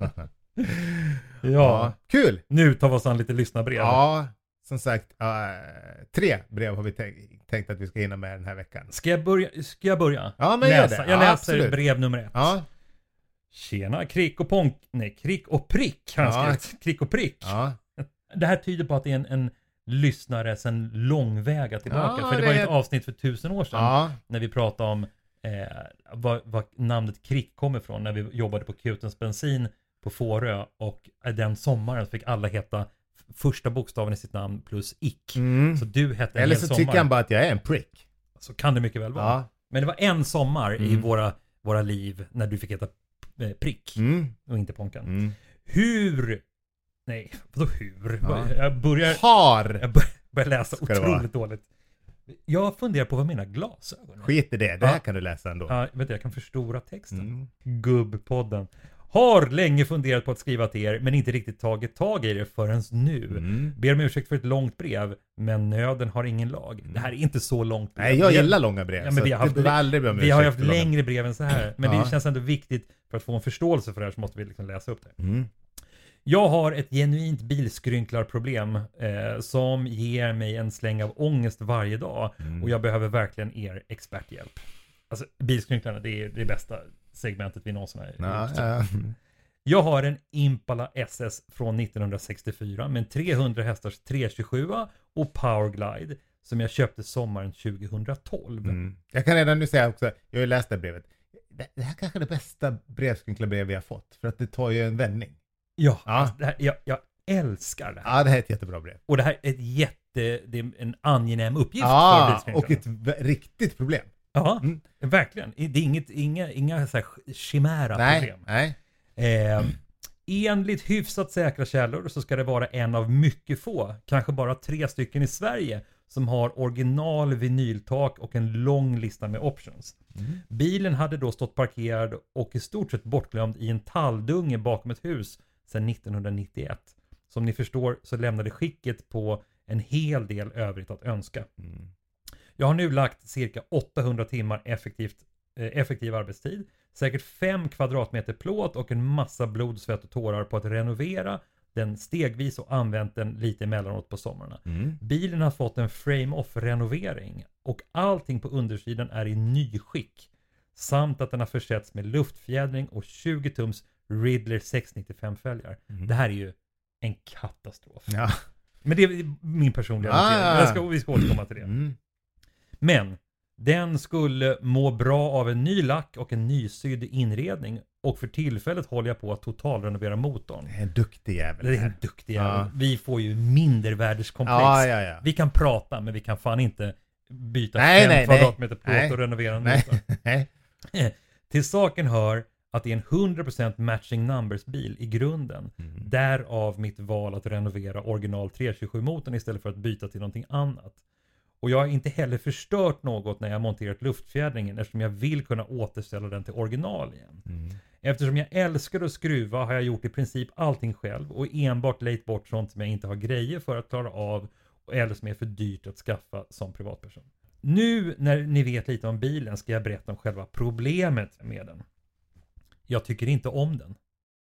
Ja. Ja. Kul! Nu tar vi oss an lite lyssnarbrev. Ja, som sagt, äh, tre brev har vi tänkt, tänkt att vi ska hinna med den här veckan. Ska jag börja? Ska jag börja? Ja, men gör läsa? det. Jag Ja, läser absolut. brev nummer ett. Ja, Tjena, krick och ponk... Nej, krick och prick har han Ja. skrivit. Krick och prick. ja. Det här tyder på att det är en, en lyssnare sedan långväga tillbaka. Ja, för det, det var ju är- ett avsnitt för tusen år sedan. Ja, När vi pratade om eh, vad, vad namnet krick kommer ifrån. När vi jobbade på Kutens bensin på Fårö. Och den sommaren fick alla heta f- första bokstaven i sitt namn plus ick. mm. Så du hette en Eller hel så sommar. tycker han bara att jag är en prick. Så kan det mycket väl vara. Ja. Men det var en sommar i Mm. våra, våra liv när du fick heta eh, prick. Mm. Och inte Ponkan. Mm. Hur? Nej, vadå hur? Ja. Jag börjar, Har! jag bör- börjar läsa Ska det vara. otroligt dåligt. Jag funderar på vad mina glasögon är. Skit i det, det här Ja. kan du läsa ändå. Ja, vet du, jag kan förstora texten. Mm. Gubbpodden. Har länge funderat på att skriva till er, men inte riktigt tagit tag i det förrän nu. Mm. Ber om ursäkt för ett långt brev, men nöden har ingen lag. Det här är inte så långt brev. Nej, jag Vi- gillar långa brev. Ja, men så vi har att haft- du behöver aldrig be om Vi har ju ursäkt haft för långa- längre brev än så här. Men Ja. det känns ändå viktigt för att få en förståelse för det här så måste vi liksom läsa upp det. Mm. Jag har ett genuint bilskrynklarproblem eh, som ger mig en släng av ångest varje dag. Mm. Och jag behöver verkligen er experthjälp. Alltså bilskrynklarna, det är det bästa segmentet vi någonsin har Ja, gjort. ja. Jag har en Impala S S från nittonhundrasextiofyra med en trehundra hästars trehundratjugosju och Powerglide som jag köpte sommaren tjugotolv. Mm. Jag kan redan nu säga också, jag har ju läst det här brevet. Det, det här kanske är det bästa brevskrynkla-brev vi har fått. För att det tar ju en vändning. Ja, Ja. Alltså det här, jag, jag älskar det här. Ja, det här är ett jättebra brev. Och det här är ett jätte, det är en angenäm uppgift för Ja, bilskrynklarna. och ett v- riktigt problem. Ja, Mm. verkligen. Det är inget, inga, inga så här chimära Nej, problem. nej. Eh, enligt hyfsat säkra källor så ska det vara en av mycket få, kanske bara tre stycken i Sverige, som har original vinyltak och en lång lista med options. Mm. Bilen hade då stått parkerad och i stort sett bortglömd i en talldunge bakom ett hus sedan nittonhundranittioett. Som ni förstår så lämnade skicket på en hel del övrigt att önska. Mm. Jag har nu lagt cirka åttahundra timmar effektivt, eh, effektiv arbetstid, säkert fem kvadratmeter plåt och en massa blod, svett och tårar på att renovera den stegvis och använt den lite emellanåt på sommarna. Mm. Bilen har fått en frame-off-renovering och allting på undersidan är i nyskick. Samt att den har försetts med luftfjädring och tjugo tums Ridler sexhundranittiofem-fälgar. Mm. Det här är ju en katastrof. Ja. Men det är min personliga Ah, notering. ja, ja. Jag ska, vi ska återkomma till det. Mm. Men den skulle må bra av en ny lack och en nysydd inredning. Och för tillfället håller jag på att totalrenovera motorn. Det är en duktig jävel. Det är en här. duktig jävel. Ja. Vi får ju mindervärdeskomplex. Ja, ja, ja. Vi kan prata, men vi kan fan inte byta Nej, fem nej, kvadratmeter plåt nej. och renovera en Nej, motor. nej. Till saken hör att det är en hundra procent matching numbers bil i grunden. Mm. Därav mitt val att renovera original trehundratjugosju-motorn istället för att byta till någonting annat. Och jag har inte heller förstört något när jag monterat luftfjädringen eftersom jag vill kunna återställa den till original igen. Mm. Eftersom jag älskar att skruva har jag gjort i princip allting själv och enbart lejt bort sånt som jag inte har grejer för att klara av eller som är för dyrt att skaffa som privatperson. Nu när ni vet lite om bilen ska jag berätta om själva problemet med den. Jag tycker inte om den.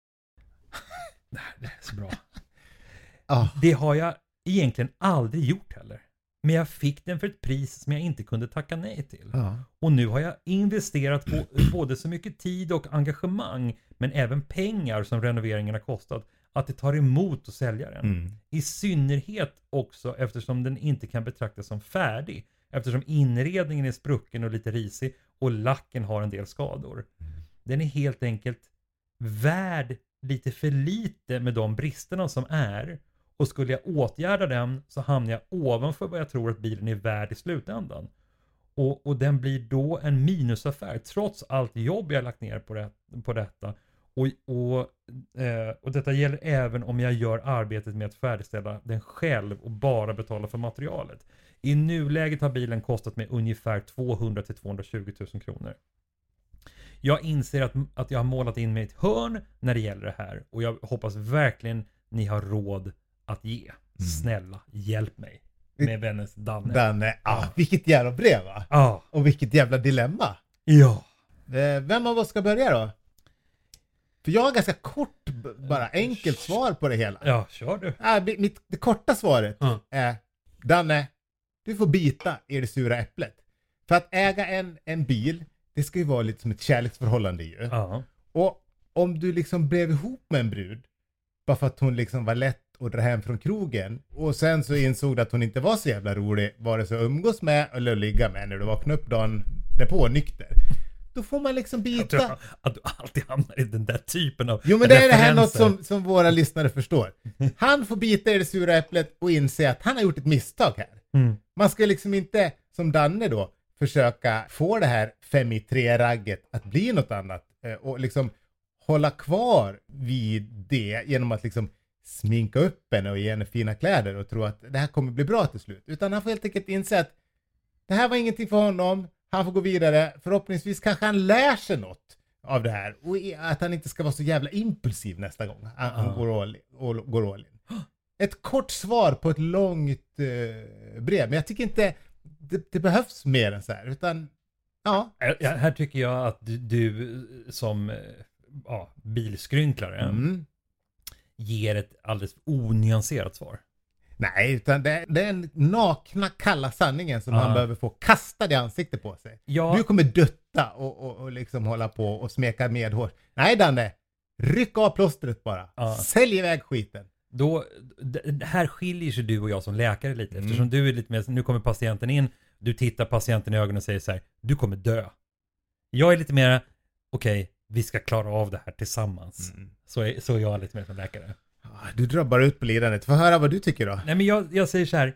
Det här det är så bra. Ah. Det har jag egentligen aldrig gjort heller. Men jag fick den för ett pris som jag inte kunde tacka nej till. Ja. Och nu har jag investerat på både så mycket tid och engagemang, men även pengar som renoveringen har kostat, att det tar emot att sälja den. Mm. I synnerhet också eftersom den inte kan betraktas som färdig, eftersom inredningen är sprucken och lite risig och lacken har en del skador. Den är helt enkelt värd lite för lite med de bristerna som är, och skulle jag åtgärda den så hamnar jag ovanför vad jag tror att bilen är värd i slutändan. Och, och den blir då en minusaffär trots allt jobb jag lagt ner på, det, på detta. Och, och, eh, och detta gäller även om jag gör arbetet med att färdigställa den själv och bara betala för materialet. I nuläget har bilen kostat mig ungefär tvåhundra till tvåhundratjugo tusen kronor. Jag inser att, att jag har målat in mig i ett hörn när det gäller det här. Och jag hoppas verkligen ni har råd att ge. Mm. Snälla, hjälp mig. Med vännens Danne. Danne, ah, vilket jävla brev va? Ja. Och vilket jävla dilemma. Ja. Eh, Vem av oss ska börja då? För jag har ganska kort, b- bara enkelt svar på det hela. Ja, kör du. Ah, mi- mitt, det korta svaret Mm. är, Danne, du får bita i det sura äpplet. För att äga en, en bil, det ska ju vara lite som ett kärleksförhållande ju. Ja. Och om du liksom blev ihop med en brud, bara för att hon liksom var lätt att dra hem från krogen, och sen så insåg du att hon inte var så jävla rolig, vare sig att umgås med eller att ligga med när du vaknade upp dagen därpå nykter. Då får man liksom Jag tror bita. att du alltid hamnar i den där typen av Jo men det är det här något referenser. som, som våra lyssnare förstår. Han får bita i det sura äpplet och inse att han har gjort ett misstag här. Mm. Man ska liksom inte, som Danne då, försöka få det här fem i tre-ragget att bli något annat. eh, Och liksom hålla kvar vid det genom att liksom sminka upp henne och ge henne fina kläder och tro att det här kommer bli bra till slut. Utan han får helt enkelt inse att det här var ingenting för honom. Han får gå vidare. Förhoppningsvis kanske han lär sig något av det här. Och i- att han inte ska vara så jävla impulsiv nästa gång han, han Ja. går, all, all, går all in. Ett kort svar på ett långt eh, brev. Men jag tycker inte det, det behövs mer än så här. Utan ja. Ja, här tycker jag att du, du som eh, ja, bilskrynklare Mm. ger ett alldeles onyanserat svar. Nej, utan det, det är den nakna kalla sanningen som Ja. han behöver få kastad i ansiktet på sig. Ja, Du kommer dutta och, och, och liksom hålla på och smeka med hår. Nej Danne, ryck av plåstret bara. Ja. Sälj iväg skiten. då, d- här skiljer sig du och jag som läkare lite. Mm. Eftersom du är lite mer, nu kommer patienten in, du tittar patienten i ögonen och säger så här, du kommer dö. Jag är lite mer, okej, vi ska klara av det här tillsammans. Mm. Så, är, så är jag lite mer som läkare. Ah, Du drar bara ut på lidandet. Få höra vad du tycker då. Nej men jag, jag säger så här,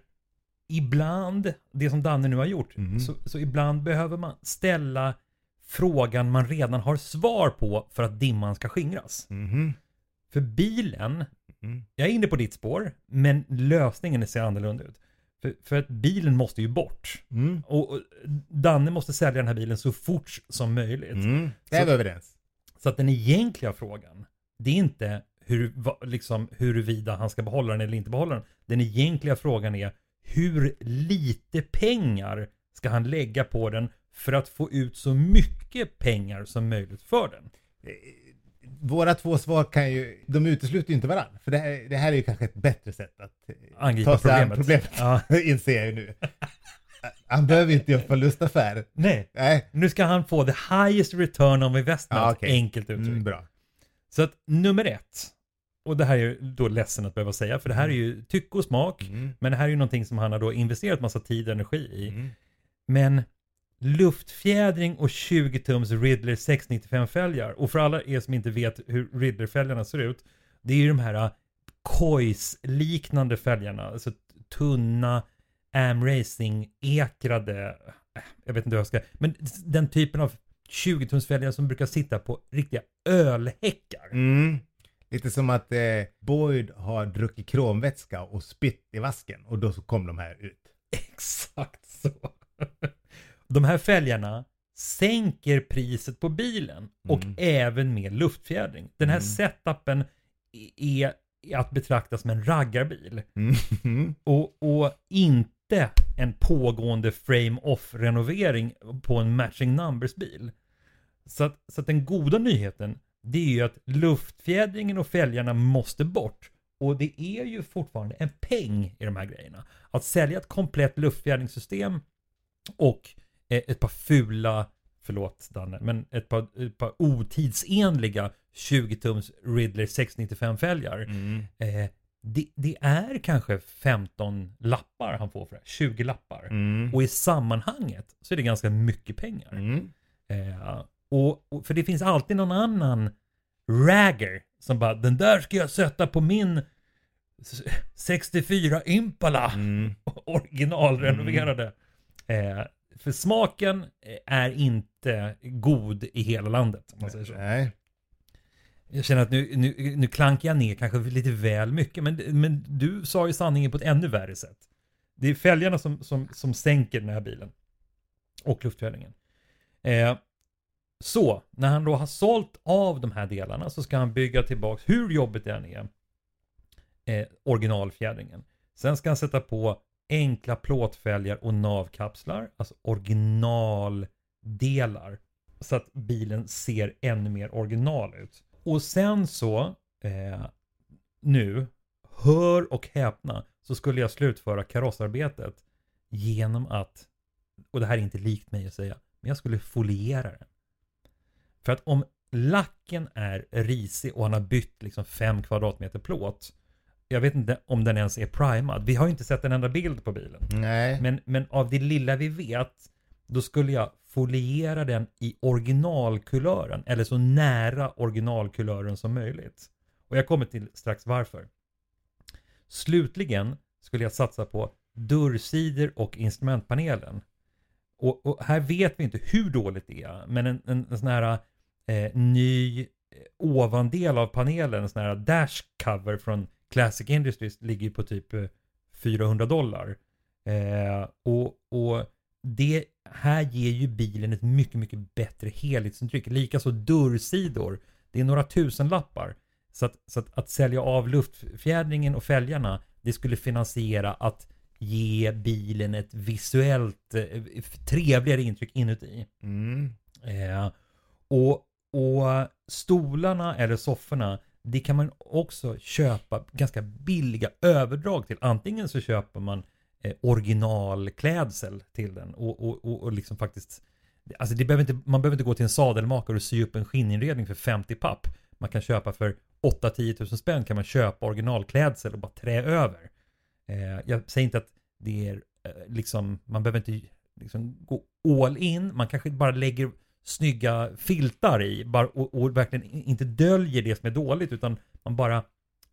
ibland, det som Danne nu har gjort, Mm. så, så ibland behöver man ställa frågan man redan har svar på för att dimman ska skingras. Mhm. För bilen, Mm. jag är inne på ditt spår, men lösningen ser annorlunda ut. För, för att bilen måste ju bort. Mm. Och, och Danne måste sälja den här bilen så fort som möjligt. Mm. Det är Så- vi överens. Så att den egentliga frågan, det är inte hur, va- liksom, huruvida han ska behålla den eller inte behålla den. Den egentliga frågan är hur lite pengar ska han lägga på den för att få ut så mycket pengar som möjligt för den. Eh, Våra två svar kan ju, de utesluter ju inte varandra. För det här, det här är ju kanske ett bättre sätt att eh, Angripa ta sig an problemet. problemet. Ja. Inser jag ju nu. Han behöver inte göra förlustaffär. Nej, Nej. nu ska han få the highest return of investment, Ja, okej. enkelt uttryckt. Mm, bra. Så att nummer ett, och det här är ju då ledsen att behöva säga, för det här är ju tycke och smak, Mm. men det här är ju någonting som han har då investerat massa tid och energi i. Mm. Men luftfjädring och tjugo tums Ridley sexhundranittiofem-fälgar, och för alla er som inte vet hur Ridley-fälgarna ser ut, det är ju de här Kois-liknande fälgarna, alltså tunna Am Racing-ekrade, jag vet inte hur jag ska, men den typen av tjugo tums fälgar som brukar sitta på riktiga ölhäckar. Mm. Lite som att eh, Boyd har druckit kromvätska och spytt i vasken. Och då så kom de här ut. Exakt så. De här fälgarna sänker priset på bilen och Mm. även med luftfjädring. Den här Mm. setupen är, är att betrakta som en raggarbil Mm. och, och inte en pågående frame-off-renovering på en matching numbers-bil. Så att, så att den goda nyheten, det är ju att luftfjädringen och fälgarna måste bort. Och det är ju fortfarande en peng i de här grejerna. Att sälja ett komplett luftfjädringssystem och eh, ett par fula, förlåt Danne, men ett par, ett par otidsenliga tjugo tums Ridley sexhundranittiofem-fälgar. Mm. Eh, det, det är kanske femton lappar han får för det, tjugo lappar. Mm. Och i sammanhanget så är det ganska mycket pengar. Mm. Eh, och, och för det finns alltid någon annan ragger som bara, den där ska jag sätta på min sextiofyra Impala. Mm. Originalrenoverade. Eh, för smaken är inte god i hela landet, om man säger så. Nej. Jag känner att nu, nu, nu klankar jag ner kanske lite väl mycket, men, men du sa ju sanningen på ett ännu värre sätt. Det är fälgarna som, som, som sänker den här bilen. Och luftfjädringen. Eh, så, när han då har sålt av de här delarna så ska han bygga tillbaks, hur jobbigt det än är, eh, originalfjädringen. Sen ska han sätta på enkla plåtfälgar och navkapslar, alltså originaldelar, så att bilen ser ännu mer original ut. Och sen så, eh, nu, hör och häpna, så skulle jag slutföra karossarbetet genom att, och det här är inte likt mig att säga, men jag skulle foliera den. För att om lacken är risig och han har bytt liksom fem kvadratmeter plåt, jag vet inte om den ens är primad. Vi har ju inte sett en enda bild på bilen. Nej. Men, men av det lilla vi vet, då skulle jag foliera den i originalkulören. Eller så nära originalkulören som möjligt. Och jag kommer till strax varför. Slutligen skulle jag satsa på dörrsidor och instrumentpanelen. Och, och här vet vi inte hur dåligt det är. Men en, en, en sån här eh, ny eh, ovandel av panelen, en sån här dash cover från Classic Industries ligger på typ eh, fyrahundra dollar. Eh, och, och det här ger ju bilen ett mycket, mycket bättre helhetsintryck. Likaså dörrsidor. Det är några tusen lappar. Så att, så att, att sälja av luftfjädringen och fälgarna, det skulle finansiera att ge bilen ett visuellt eh, trevligare intryck inuti. Mm. Eh, och, och stolarna eller sofforna, det kan man också köpa ganska billiga överdrag till. Antingen så köper man eh, originalklädsel till den och, och, och, och liksom faktiskt, alltså det behöver inte, man behöver inte gå till en sadelmakare och sy upp en skinninredning för femtio papp. Man kan köpa för åtta till tio tusen spänn, kan man köpa originalklädsel och bara trä över. Eh, jag säger inte att det är eh, liksom, man behöver inte liksom gå all in, man kanske bara lägger snygga filtar i bara, och, och verkligen inte döljer det som är dåligt, utan man bara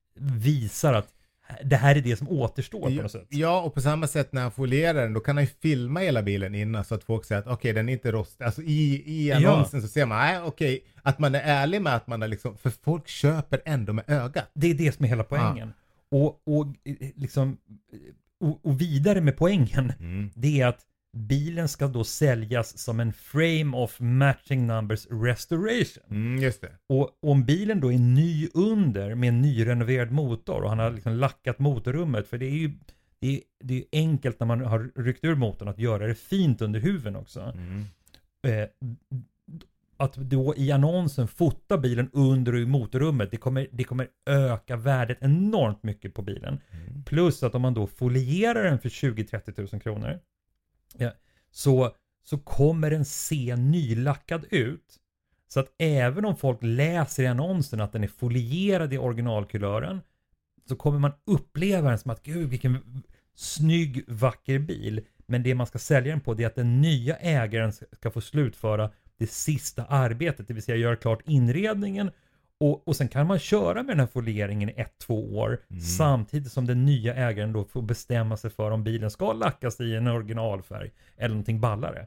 visar att det här är det som återstår på något sätt. Ja, och på samma sätt när han folierar den, då kan han ju filma hela bilen innan så att folk säger att okej, okay, den är inte rostig. Alltså i, i annonsen ja. Så ser man, nej okej, okay, att man är ärlig med att man är liksom, för folk köper ändå med ögat. Det är det som är hela poängen. Ja. Och, och liksom och, och vidare med poängen, mm. det är att bilen ska då säljas som en frame of matching numbers restoration. Mm, just det. Och om bilen då är ny under med en nyrenoverad motor och han har liksom lackat motorrummet, för det är ju det är, det är enkelt när man har ryckt ur motorn att göra det fint under huven också. Mm. Eh, att då i annonsen fota bilen under och i motorrummet, det kommer, det kommer öka värdet enormt mycket på bilen. Mm. Plus att om man då folierar den för tjugo till trettio tusen kronor, ja, så, så kommer den se nylackad ut. Så att även om folk läser i annonsen att den är folierad i originalkulören, så kommer man uppleva den som att gud vilken snygg, vacker bil. Men det man ska sälja den på, det är att den nya ägaren ska få slutföra det sista arbetet, det vill säga göra klart inredningen. Och, och sen kan man köra med den här folieringen i ett, två år mm. samtidigt som den nya ägaren då får bestämma sig för om bilen ska lackas i en originalfärg eller någonting ballare.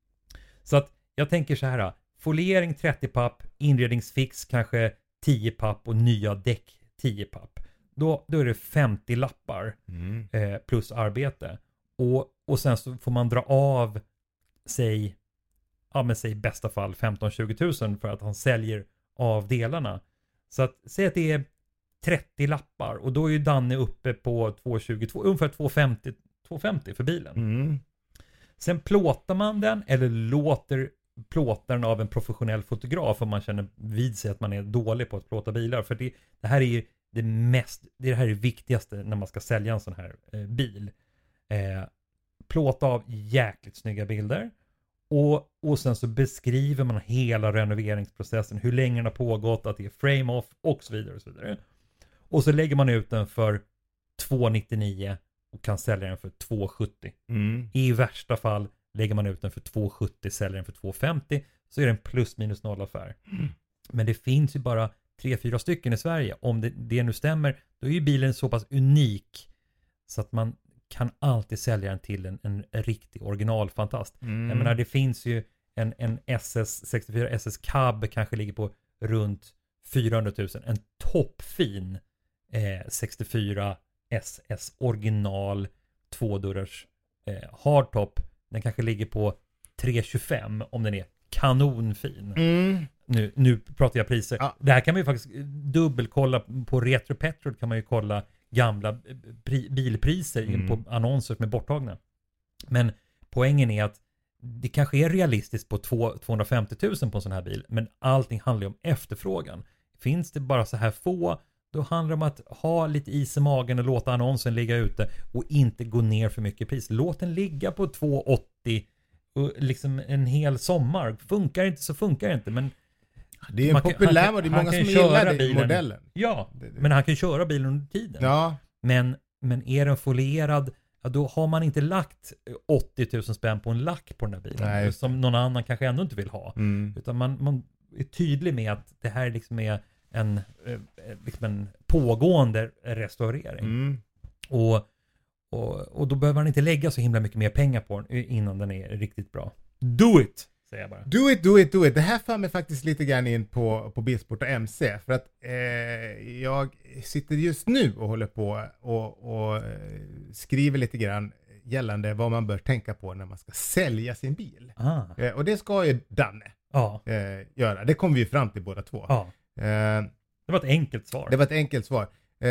Så att jag tänker så här, foliering trettio papp, inredningsfix kanske tio papp och nya däck tio papp. Då, då är det femtio lappar mm. eh, plus arbete. Och, och sen så får man dra av sig, ja men säg i bästa fall femton till tjugo tusen för att han säljer av delarna. Så att säg att det är trettio lappar och då är ju Danne uppe på tvåhundratjugotvå, ungefär tvåhundrafemtio, tvåhundrafemtio för bilen. Mm. Sen plåtar man den eller låter plåta den av en professionell fotograf om man känner vid sig att man är dålig på att plåta bilar. För det, det här är ju det mest, det här är det viktigaste när man ska sälja en sån här eh, bil. Eh, plåta av jäkligt snygga bilder. Och, och sen så beskriver man hela renoveringsprocessen, hur länge den har pågått, att det är frame off och så vidare och så vidare. Och så lägger man ut den för tvåhundranittionio och kan sälja den för tvåhundrasjuttio. Mm. I värsta fall lägger man ut den för tvåhundrasjuttio, säljer den för tvåhundrafemtio, så är det en plus minus noll affär. Mm. Men det finns ju bara tre, fyra stycken i Sverige. Om det, det nu stämmer, då är ju bilen så pass unik så att man kan alltid sälja den till en, en riktig originalfantast. Mm. Jag menar, det finns ju en, en S S sextiofyra S S Cab kanske ligger på runt fyrahundratusen. En toppfin eh, sextiofyra S S original tvådörrars eh, hardtop. Den kanske ligger på trehundratjugofem om den är kanonfin. Mm. Nu, nu pratar jag priser. Ja. Det här kan man ju faktiskt dubbelkolla på Retro Petrol, kan man ju kolla gamla pri- bilpriser Mm. på annonser som är borttagna. Men poängen är att det kanske är realistiskt på två- tvåhundrafemtiotusen på en sån här bil, men allting handlar ju om efterfrågan. Finns det bara så här få, då handlar det om att ha lite is i magen och låta annonsen ligga ute och inte gå ner för mycket pris. Låt den ligga på tvåhundraåttio och liksom en hel sommar. Funkar inte så funkar det inte, men Det är en man kan- populär han- och det är han många kan som köra gillar den bilen. modellen. ja, Det- det- men han kan köra bilen under tiden. Ja, Men, men är den folierad, ja, då har man inte lagt åttio tusen spänn på en lack på den här bilen. Nej, just det. Som någon annan kanske ändå inte vill ha. mm. Utan man, man är tydlig med att det här liksom är en, eh, liksom en pågående restaurering. Mm. Och, och, och då behöver man inte lägga så himla mycket mer pengar på den innan den är riktigt bra. Do it! Säger jag bara. Do it, do it, do it. Det här för mig faktiskt lite grann in på, på Bilsport och M C. För att eh, jag sitter just nu och håller på och, och eh, skriver lite grann gällande vad man bör tänka på när man ska sälja sin bil. Ah. Eh, och det ska ju Danne Ja, eh, göra. Det kom vi ju fram till båda två. ja. Eh, Det var ett enkelt svar. det var ett enkelt svar. Eh,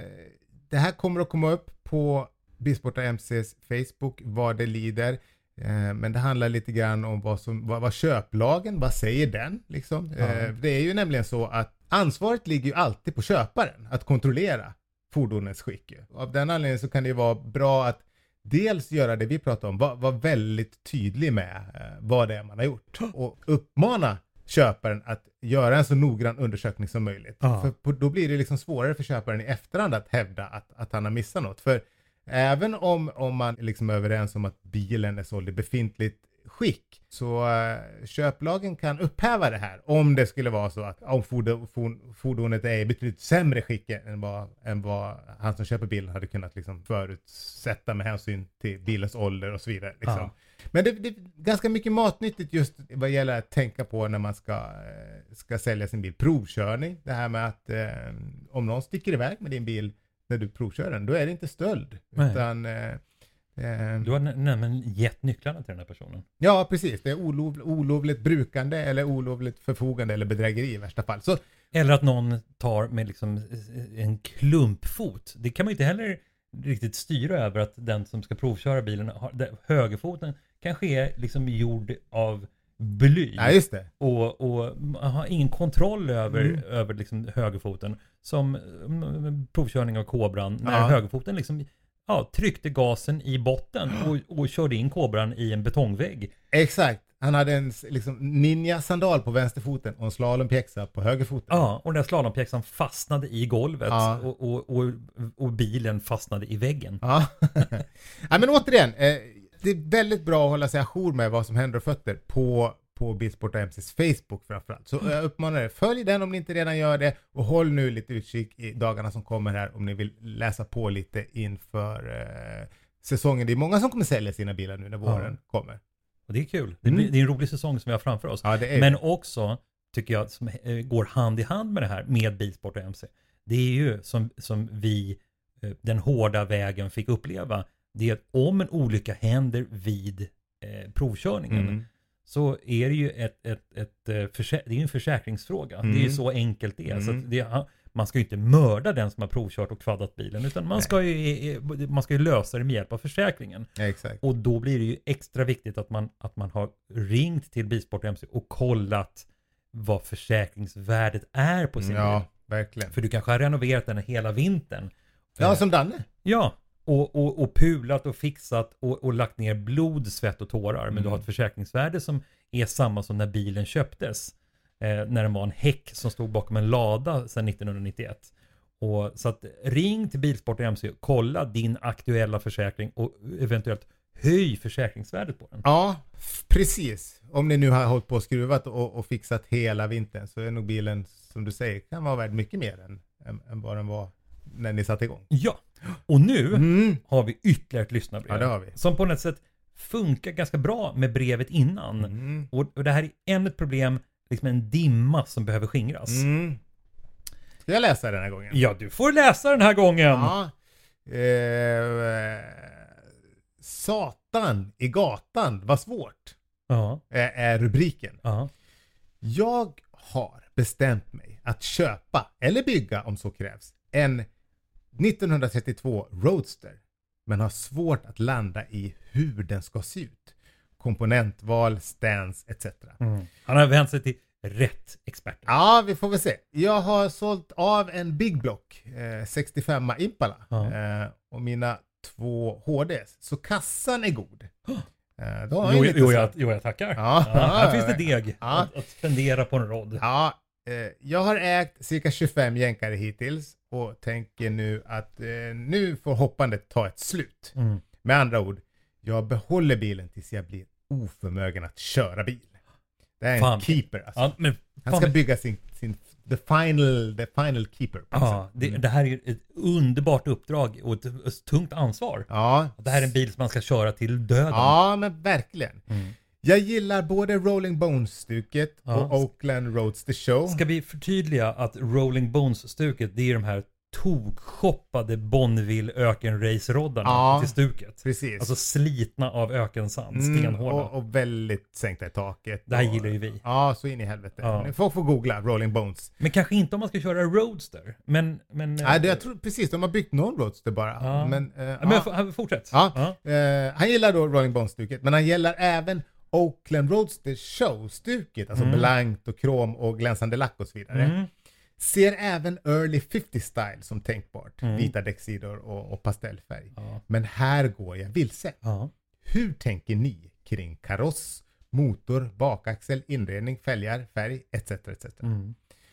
det här kommer att komma upp på Bilsport och M C:s Facebook vad det lider. Eh, men det handlar lite grann om vad, som, vad, vad köplagen, vad säger den? Liksom. Ja. Eh, det är ju nämligen så att ansvaret ligger ju alltid på köparen att kontrollera fordonets skick. Av den anledningen så kan det ju vara bra att dels göra det vi pratar om, vara var väldigt tydlig med eh, vad det är man har gjort och uppmana köparen att göra en så noggrann undersökning som möjligt. Ja. För på, då blir det liksom svårare för köparen i efterhand att hävda att, att han har missat något. För även om, om man liksom är överens om att bilen är såld i befintligt skick, så uh, köplagen kan upphäva det här om det skulle vara så att om fordon, for, fordonet är i betydligt sämre skick än vad, än vad han som köper bilen hade kunnat liksom förutsätta med hänsyn till bilens ålder och så vidare. Liksom. Ja. Men det, det är ganska mycket matnyttigt just vad gäller att tänka på när man ska, eh, ska sälja sin bil. Provkörning, det här med att eh, om någon sticker iväg med din bil när du provkör den, då är det inte stöld. Nej. Utan, eh, eh, Du har nä- nämligen gett nycklarna till den här personen. ja, precis. Det är olov, olovligt brukande eller olovligt förfogande eller bedrägeri i värsta fall. Så, Eller att någon tar med liksom en klumpfot. Det kan man ju inte heller riktigt styra över, att den som ska provköra bilen har, där högerfoten kanske är liksom gjord av bly. ja, just det. Och, och man har ingen kontroll över, Mm. över liksom högerfoten. Som mm, provkörning av Cobran. När Ja. högerfoten liksom ja, tryckte gasen i botten och, och körde in Cobran i en betongvägg. Exakt. Han hade en liksom, ninja-sandal på vänsterfoten och en slalompjäxa på högerfoten. Ja, och den där slalompjäxan fastnade i golvet Ja. och, och, och, och bilen fastnade i väggen. Ja. Ja, men återigen, eh, det är väldigt bra att hålla sig ajour med vad som händer och fötter på, på Bilsport och M C:s Facebook framförallt. Så jag uppmanar er, följ den om ni inte redan gör det och håll nu lite utkik i dagarna som kommer här om ni vill läsa på lite inför eh, säsongen. Det är många som kommer sälja sina bilar nu när våren kommer. Och det är kul. Det, Mm. blir, det är en rolig säsong som vi har framför oss. Ja, det är Men också, tycker jag, som eh, går hand i hand med det här med Bilsport och M C. Det är ju som, som vi, eh, den hårda vägen fick uppleva. Det är att om en olycka händer vid eh, provkörningen Mm. så är det ju ett, ett, ett, eh, försä- det är ju en försäkringsfråga. Mm. Det är ju så enkelt det är. Så Mm. att det, man ska ju inte mörda den som har provkört och kvaddat bilen, utan man ska, ju, eh, man ska ju lösa det med hjälp av försäkringen. Ja, exakt. Och då blir det ju extra viktigt att man, att man har ringt till Bilsport och M C och kollat vad försäkringsvärdet är på sin bil. Ja, verkligen. För du kanske har renoverat den hela vintern. Ja, Eh, som Danne. Ja, och, och, och pulat och fixat och, och lagt ner blod, svett och tårar. Men Mm. du har ett försäkringsvärde som är samma som när bilen köptes. Eh, när den var en häck som stod bakom en lada sedan nittonhundranittioett. Och så att ring till Bilsport och M C, kolla din aktuella försäkring och eventuellt höj försäkringsvärdet på den. Ja, f- precis. Om ni nu har hållit på och skruvat och, och fixat hela vintern så är nog bilen, som du säger, kan vara värd mycket mer än, än, än vad den var när ni satte igång. Ja, och nu Mm. har vi ytterligare ett lyssnarbrev. Ja, det har vi. Som på något sätt funkar ganska bra med brevet innan. Mm. Och, och det här är ännu ett problem, liksom en dimma som behöver skingras. Mm. Ska jag läsa den här gången? Ja, du får läsa den här gången. Ja. Eh, Satan i gatan, vad svårt, Ja, är, är rubriken. ja. Jag har bestämt mig att köpa, eller bygga om så krävs, en nittonhundratrettiotvå Roadster. Men har svårt att landa i hur den ska se ut. Komponentval, stance et cetera. Mm. Han har vänt sig till rätt expert. Ja, vi får väl se. Jag har sålt av en Big Block eh, sextiofem Impala Ja. eh, och mina två H Ds. Så kassan är god. Eh, då har jag Jo, lite jo, så- jag, jo, jag tackar. Ja. Ja, här finns det deg Ja. att, att spendera på en rodd. Ja, eh, jag har ägt cirka tjugofem jänkare hittills och tänker nu att eh, nu får hoppandet ta ett slut. Mm. Med andra ord, jag behåller bilen tills jag blir oförmögen att köra bil. Det är en Fan. keeper alltså. Ja, men, Han fan, ska bygga sin, sin the final the final keeper. på något ja, sätt. det, det här är ju ett underbart uppdrag och ett, ett tungt ansvar. Ja. Det här är en bil som man ska köra till döden. Ja, men verkligen. Mm. Jag gillar både Rolling Bones-stuket Ja. och Oakland Roadster Show. Ska vi förtydliga att Rolling Bones-stuket, det är de här tokshoppade Bonneville ökenrace-roddarna Ja. till stuket. Precis. Alltså slitna av ökensand, Mm, stenhårda. och, och väldigt sänkta i taket. Det här och, gillar ju vi. Ja, så in i helvete. Ja. Ni får få googla Rolling Bones. Men kanske inte om man ska köra Roadster. Men... men Nej, det, jag tror precis, de har byggt någon Roadster bara. Ja. Men, eh, Ja, men ja. f- fortsätt. Ja. Eh, han gillar då Rolling Bones-stuket, men han gillar även Oakland Roadster Show-stuket. Alltså Mm. blankt och krom och glänsande lack och så vidare. Mm. Ser även early femtio style som tänkbart. Mm. Vita däcksidor och, och pastellfärg. Ja. Men här går jag vilse. Ja. Hur tänker ni kring kaross, motor, bakaxel, inredning, fälgar, färg, et cetera et cetera. Mm.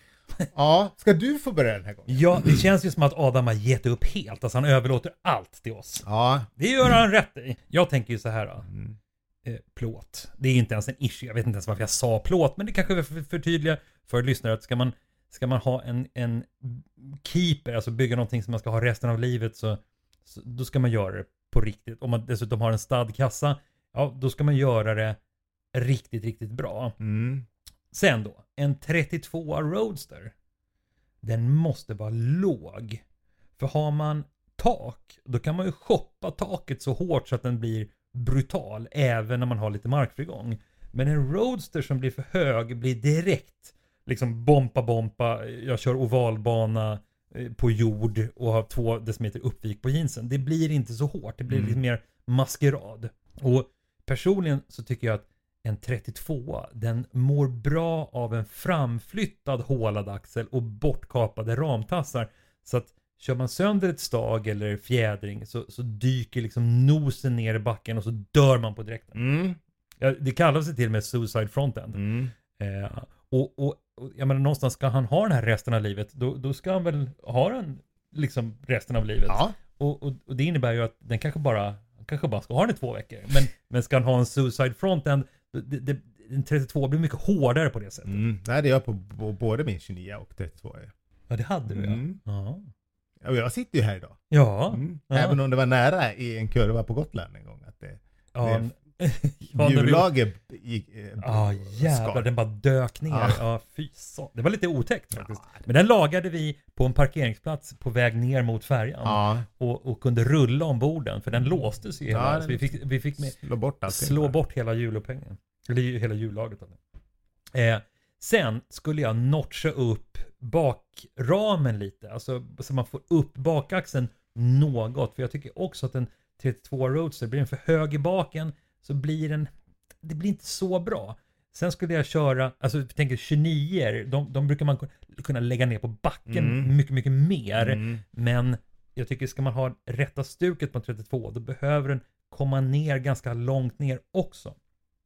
Ja, ska du få börja den här gången? Ja, det känns ju som att Adam har gett upp helt. Alltså han överlåter allt till oss. Ja. Det gör han rätt i. Jag tänker ju så här. Då. Mm. Eh, plåt. Det är inte ens en issue. Jag vet inte ens varför jag sa plåt. Men det kanske är för förtydliga för lyssnare att ska man, ska man ha en, en keeper, alltså bygga någonting som man ska ha resten av livet, så, så då ska man göra det på riktigt. Om man dessutom har en stadkassa, ja då ska man göra det riktigt, riktigt bra. Mm. Sen då, en trettiotvå Roadster. Den måste vara låg. För har man tak, då kan man ju shoppa taket så hårt så att den blir brutal även när man har lite markfrigång. Men en Roadster som blir för hög blir direkt liksom bompa bompa, jag kör ovalbana eh, på jord och har två decimeter uppvik på jeansen. Det blir inte så hårt, det blir Mm. lite mer maskerad. Och personligen så tycker jag att en trettiotvå, den mår bra av en framflyttad hålad axel och bortkapade ramtassar. Så att kör man sönder ett stag eller fjädring så, så dyker liksom nosen ner i backen och så dör man på direkten. Mm. Ja, det kallas det till och med suicide frontend. Mm. Eh, och, och, och jag menar, någonstans ska han ha den här resten av livet, då, då ska han väl ha den liksom resten av livet. Ja. Och, och, och det innebär ju att den kanske bara, kanske bara ska ha den i två veckor. Men, men ska han ha en suicide frontend, det, det, en trettiotvå blir mycket hårdare på det sättet. Mm. Det hade jag på, på både min tjugonio och trettiotvå. Ja, det hade du Mm. ja. Ja, jag sitter ju här idag. Ja. Mm. Ja. Även om det var nära i en kurva på Gotland en gång. Att det, Ja. det Ja, när vi- hjullager gick... Eh, Ja, jävlar, skar. den bara dök ner. Ja. Ja, fy så. Det var lite otäckt faktiskt. Ja. Men den lagade vi på en parkeringsplats på väg ner mot färjan. Ja. Och, och kunde rulla ombord den, för den låstes ju hela. Ja, så vi fick, vi fick med, Slå bort allting. slå bort hela hjulupphängningen. Eller ju- hela hjullagret. Eh, sen skulle jag notcha upp bakramen lite. Alltså så man får upp bakaxeln något. För jag tycker också att en trettiotvå Roadster, blir den för hög i baken så blir den, det blir inte så bra. Sen skulle jag köra, alltså jag tänker tjugonio, de, de brukar man kunna lägga ner på backen Mm. mycket, mycket mer. Mm. Men jag tycker ska man ha rätta stuket på trettiotvå, då behöver den komma ner ganska långt ner också.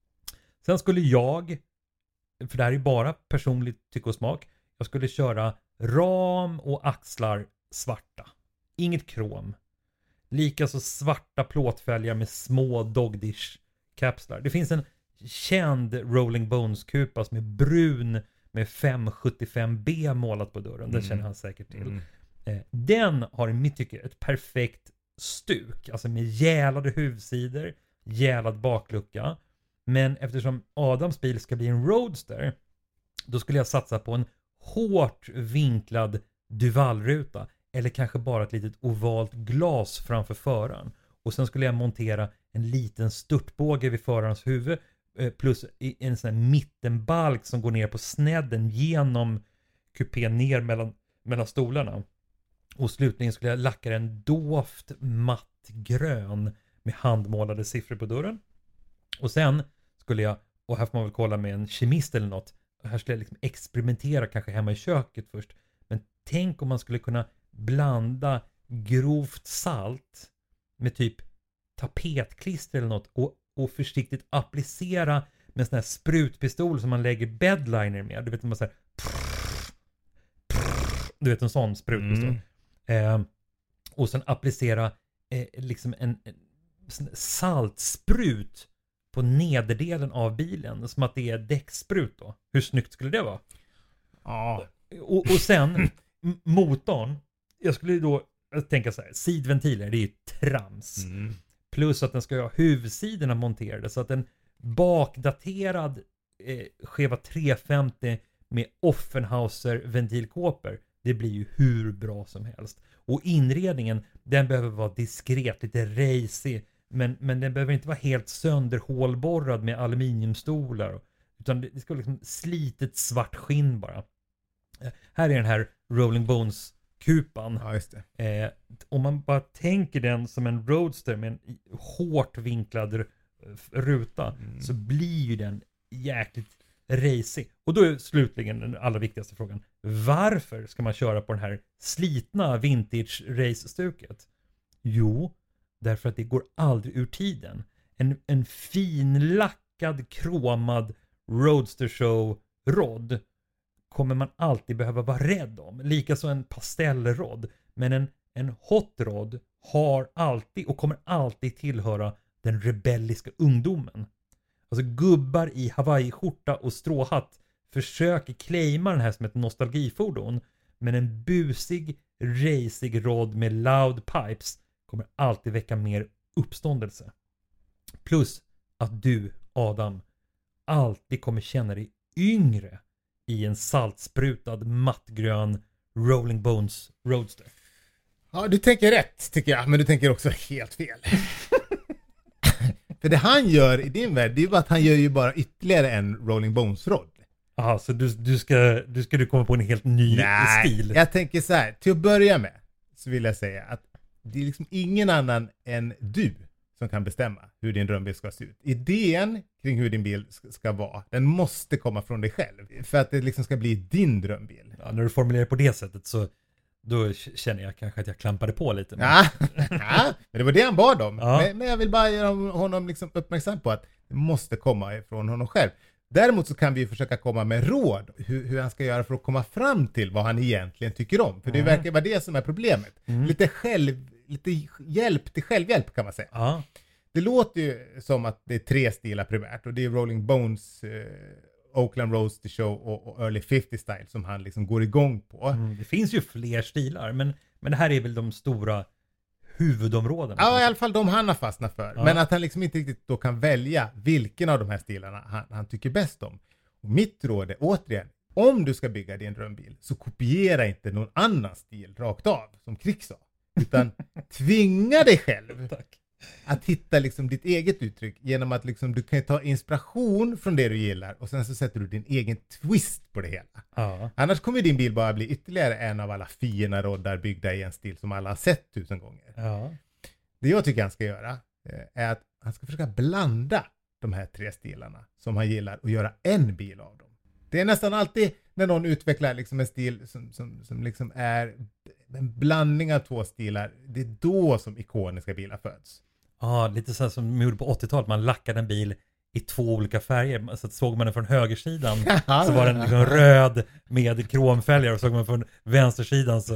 Sen skulle jag, för det här är bara personligt tycke och smak, jag skulle köra ram och axlar svarta. Inget krom. Likaså svarta plåtfälgar med små Dogdish kapslar. Det finns en känd Rolling Bones-kupa som är brun med fem sjuttiofem B målat på dörren. Den känner han säkert till. Mm. Eh, Den har i mitt tycke ett perfekt stuk. Alltså med gälade huvudsidor, gälad baklucka. Men eftersom Adams bil ska bli en Roadster, då skulle jag satsa på en hårt vinklad Duvalruta. Eller kanske bara ett litet ovalt glas framför föraren. Och sen skulle jag montera en liten störtbåge vid förarens huvud. eh, Plus i- en sån här mittenbalk som går ner på snedden genom kupén ner mellan, mellan stolarna. Och slutligen skulle jag lacka en doft matt grön med handmålade siffror på dörren. Och sen skulle jag, och här får man väl kolla med en kemist eller något. Här skulle jag liksom experimentera kanske hemma i köket först. Men tänk om man skulle kunna blanda grovt salt med typ tapetklister eller något. Och, och försiktigt applicera med en sån här sprutpistol som man lägger bedliner med. Du vet man säger du vet en sån sprutpistol. Mm. Eh, och sen applicera eh, liksom en, en sån saltsprut på nederdelen av bilen. Som att det är däcksprut då. Hur snyggt skulle det vara? Ja. Och, och sen m- motorn. Jag skulle då tänka så här. Sidventiler, det är ju trams. Mm. Plus att den ska ha huvudsidorna monterade. Så att en bakdaterad eh, Cheva trehundrafemtio med Offenhauser ventilkåpor. Det blir ju hur bra som helst. Och inredningen, den behöver vara diskret, lite racy. Men, men den behöver inte vara helt sönderhålborrad med aluminiumstolar. Utan det, det ska vara liksom slitet svart skinn bara. Eh, här är den här Rolling Bones-kupan. Ja, just det. Eh, om man bara tänker den som en Roadster med en hårt vinklad r- ruta Mm. så blir ju den jäkligt racy. Och då är slutligen den allra viktigaste frågan. Varför ska man köra på den här slitna vintage race-stuket? Jo, därför att det går aldrig ur tiden. En, en finlackad, kromad Roadster Show-rodd kommer man alltid behöva vara rädd om. Likaså en pastellrodd. Men en, en hot rod har alltid och kommer alltid tillhöra den rebelliska ungdomen. Alltså gubbar i Hawaii-skjorta och stråhatt försöker claima den här som ett nostalgifordon. Men en busig, racig rod med loud pipes kommer alltid väcka mer uppståndelse. Plus att du, Adam, alltid kommer känna dig yngre i en saltsprutad mattgrön Rolling Bones Roadster. Ja, du tänker rätt tycker jag, men du tänker också helt fel. För det han gör i din värld, det är ju bara att han gör ju bara ytterligare en Rolling Bones-rodd. Jaha, så du, du, ska, du ska du komma på en helt ny stil? Jag tänker så här, till att börja med så vill jag säga att det är liksom ingen annan än du som kan bestämma hur din drömbil ska se ut. Idén kring hur din bil ska, ska vara, den måste komma från dig själv. För att det liksom ska bli din drömbil. Ja, när du formulerar på det sättet så då känner jag kanske att jag klampade på lite. Men... Ja, ja, men det var det han bad om. Ja. Men, men jag vill bara göra honom liksom uppmärksam på att det måste komma ifrån honom själv. Däremot så kan vi försöka komma med råd hur, hur han ska göra för att komma fram till vad han egentligen tycker om. För det Mm. verkar vara det som är problemet. Mm. Lite, själv, lite hjälp till självhjälp kan man säga. Ja, Det låter ju som att det är tre stilar primärt. Och det är Rolling Bones, eh, Oakland Roadster Show och, och Early femtio Style som han liksom går igång på. mm, det finns ju fler stilar. Men, men det här är väl de stora huvudområdena. Ja, i alla fall de han har fastnat för. Ja. Men att han liksom inte riktigt då kan välja vilken av de här stilarna han, han tycker bäst om. Och mitt råd är återigen, om du ska bygga din drömbil så kopiera inte någon annan stil rakt av, som Krick sa. Utan tvinga dig själv Tack. att hitta liksom ditt eget uttryck genom att liksom du kan ta inspiration från det du gillar och sen så sätter du din egen twist på det hela. Ja. Annars kommer din bil bara bli ytterligare en av alla fina roddar byggda i en stil som alla har sett tusen gånger. Ja. Det jag tycker han ska göra eh, är att han ska försöka blanda de här tre stilarna som han gillar och göra en bil av dem. Det är nästan alltid när någon utvecklar liksom en stil som, som, som liksom är en blandning av två stilar, det är då som ikoniska bilar föds. Ja, lite så här som man gjorde på åttiotalet. Man lackade en bil i två olika färger. Så att såg man den från högersidan så var den liksom röd med kromfälgar. Och såg man från vänstersidan så, så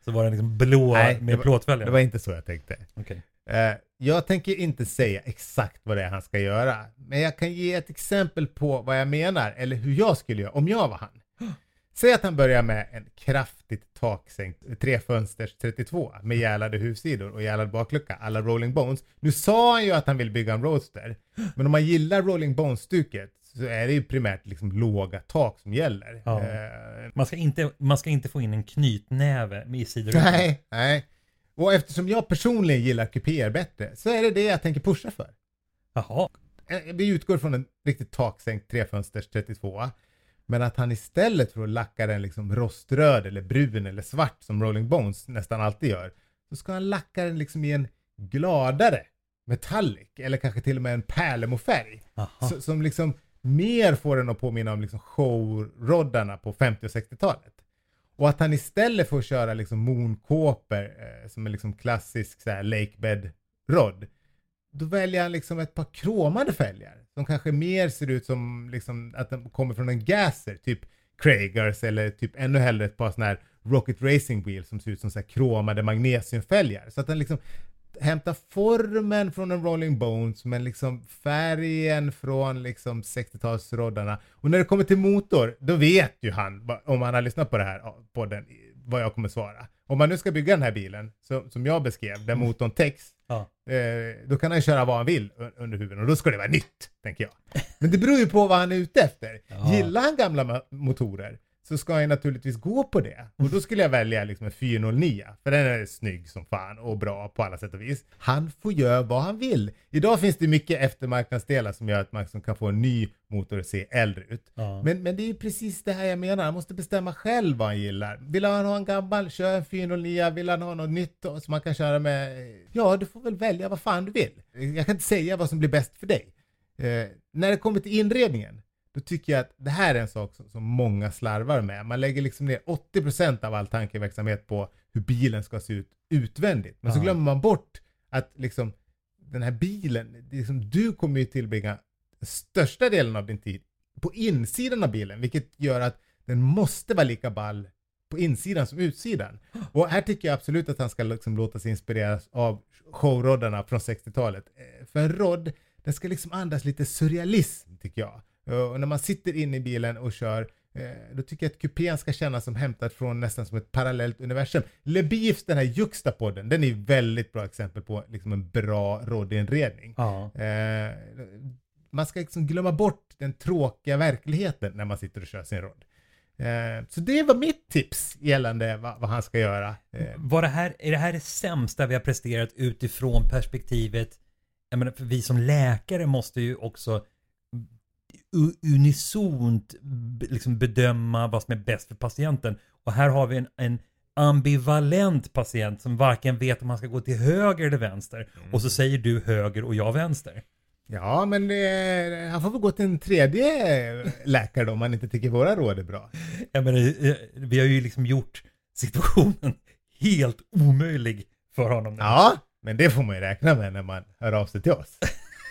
Så var den liksom blå Nej, det med var- plåtfälgar. Det var inte så jag tänkte. Okej. Eh, jag tänker inte säga exakt vad det är han ska göra. Men jag kan ge ett exempel på vad jag menar. Eller hur jag skulle göra om jag var han. Säg att han börjar med en kraftigt taksänkt trefönsters trettiotvå med gälade huvudsidor och gälad baklucka alla Rolling Bones. Nu sa han ju att han vill bygga en roadster. Men om man gillar Rolling Bones-stuket så är det ju primärt liksom låga tak som gäller. Ja. Eh, Man ska, inte, man ska inte få in en knytnäve med i sidor. nej, nej. Och eftersom jag personligen gillar kupéer bättre så är det det jag tänker pusha för. Jaha. Eh, Vi utgår från en riktigt taksänkt trefönsters trettiotvå. Men att han istället för att lacka den liksom roströd eller brun eller svart som Rolling Bones nästan alltid gör. Så ska han lacka den liksom i en gladare metallic. Eller kanske till och med en pärlemorfärg. Aha. Så, som liksom mer får den att påminna om liksom showroddarna på femtio- och sextiotalet. Och att han istället får köra liksom moonkåpor eh, som är liksom klassisk så här lakebed rodd. Då väljer han liksom ett par kromade fälgar som kanske mer ser ut som liksom att de kommer från en gasser, typ Kragers eller typ ännu hellre ett par såna här Rocket Racing Wheels som ser ut som så här kromade magnesiumfälgar. Så att den liksom hämtar formen från en Rolling Bones men liksom färgen från liksom sextiotalsroddarna. Och när det kommer till motor, då vet ju han, om han har lyssnat på det här på den, vad jag kommer svara. Om man nu ska bygga den här bilen så, som jag beskrev, där motorn täcks, Ja. eh, då kan han köra vad han vill un- under huven och då ska det vara nytt, tänker jag. Men det beror ju på vad han är ute efter. Ja. Gillar han gamla ma- motorer så ska han naturligtvis gå på det. Och då skulle jag välja liksom en fyra noll nio. För den är snygg som fan och bra på alla sätt och vis. Han får göra vad han vill. Idag finns det mycket eftermarknadsdelar som gör att man liksom kan få en ny motor att se äldre ut. Ja. Men, men det är ju precis det här jag menar. Han måste bestämma själv vad han gillar. Vill han ha en gammal, kör en fyra noll nio. Vill han ha något nytt som man kan köra med? Ja, du får väl välja vad fan du vill. Jag kan inte säga vad som blir bäst för dig. Eh, när det kommer till inredningen, då tycker jag att det här är en sak som, som många slarvar med. Man lägger liksom ner åttio procent av all tankeverksamhet på hur bilen ska se ut utvändigt. Men så Ja. glömmer man bort att liksom den här bilen, det är liksom, du kommer ju tillbringa den största delen av din tid på insidan av bilen. Vilket gör att den måste vara lika ball på insidan som utsidan. Och här tycker jag absolut att han ska liksom låta sig inspireras av showroddarna från sextiotalet. Eh, För en rodd, den ska liksom andas lite surrealism tycker jag. Och när man sitter inne i bilen och kör, eh, då tycker jag att kupén ska kännas som hämtat från nästan som ett parallellt universum. LeBeefs, den här Juxtapodden, den är väldigt bra exempel på liksom en bra roddinredning. Ja. Eh, man ska liksom glömma bort den tråkiga verkligheten när man sitter och kör sin rodd. Eh, så det var mitt tips gällande vad, vad han ska göra. Eh, Var det här, är det här det sämsta vi har presterat utifrån perspektivet? Jag menar, för vi som läkare måste ju också u- unisont b- liksom bedöma vad som är bäst för patienten. Och här har vi en, en ambivalent patient som varken vet om han ska gå till höger eller vänster. Mm. Och så säger du höger och jag vänster. ja, men eh, han får väl gå till en tredje läkare då om man inte tycker våra råd är bra. Jag menar, eh, vi har ju liksom gjort situationen helt omöjlig för honom. nu. Ja, men det får man ju räkna med när man hör av sig till oss.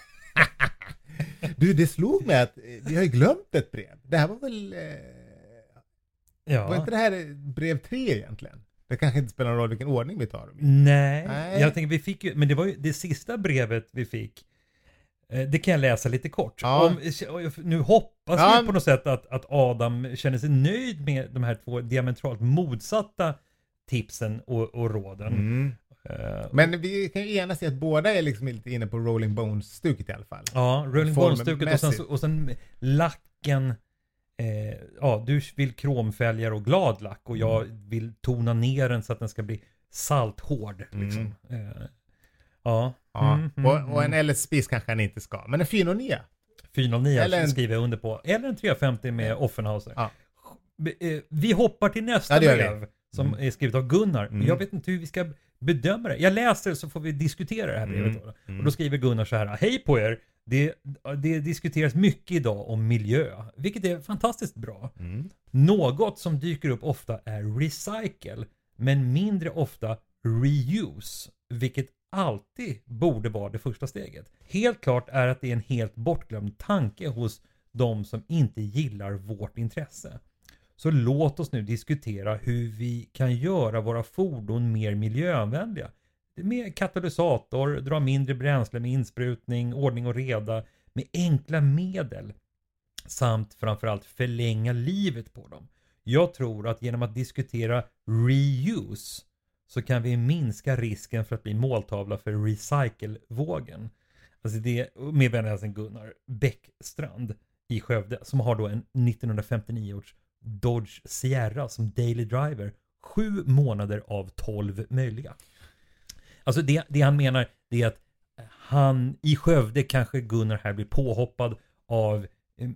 Du, det slog mig att eh, vi har ju glömt ett brev. Det här var väl... Eh, Ja. Var inte det här brev tre egentligen? Det kanske inte spelar någon roll vilken ordning vi tar dem i. Nej, Nej. jag tänker vi fick ju, men det var ju det sista brevet vi fick. Eh, Det kan jag läsa lite kort. Ja. Om, nu hoppas Ja. vi på något sätt att, att Adam känner sig nöjd med de här två diametralt motsatta tipsen och, och råden. Mm. Eh, Men vi kan ju enas i att båda är liksom lite inne på Rolling Bones-stuket i alla fall. ja, Rolling Bones-stuket och sen, så- Formmässigt. och sen lacken. Eh, ja, du vill kromfälgar och glad lack och jag vill tona ner den så att den ska bli salthård. Liksom. Eh, ja. Ja. Mm, mm, och, och en mm. L S-spis kanske han inte ska. Men en fyra noll nio. fyra noll nio Eller en- skriver jag under på. Eller en trehundrafemtio med Offenhauser. Ja. Eh, Vi hoppar till nästa Ja, det gör vi. brev som Mm. är skrivet av Gunnar. Mm. Jag vet inte hur vi ska bedöma det. Jag läser så får vi diskutera det här brevet. Mm. Då. Mm. Och då skriver Gunnar så här. Hej på er! Det, det diskuteras mycket idag om miljö, vilket är fantastiskt bra. Mm. Något som dyker upp ofta är recycle, men mindre ofta reuse, vilket alltid borde vara det första steget. Helt klart är att det är en helt bortglömd tanke hos de som inte gillar vårt intresse. Så låt oss nu diskutera hur vi kan göra våra fordon mer miljövänliga. Med katalysator, dra mindre bränsle med insprutning, ordning och reda, med enkla medel. Samt framförallt förlänga livet på dem. Jag tror att genom att diskutera reuse så kan vi minska risken för att bli måltavla för recycle-vågen. Alltså det med vänhälsen Gunnar Bäckstrand i Skövde som har då en nittonhundrafemtionio års Dodge Sierra som daily driver. Sju månader av tolv möjliga. Alltså det, det han menar det är att han i Skövde kanske Gunnar här blir påhoppad av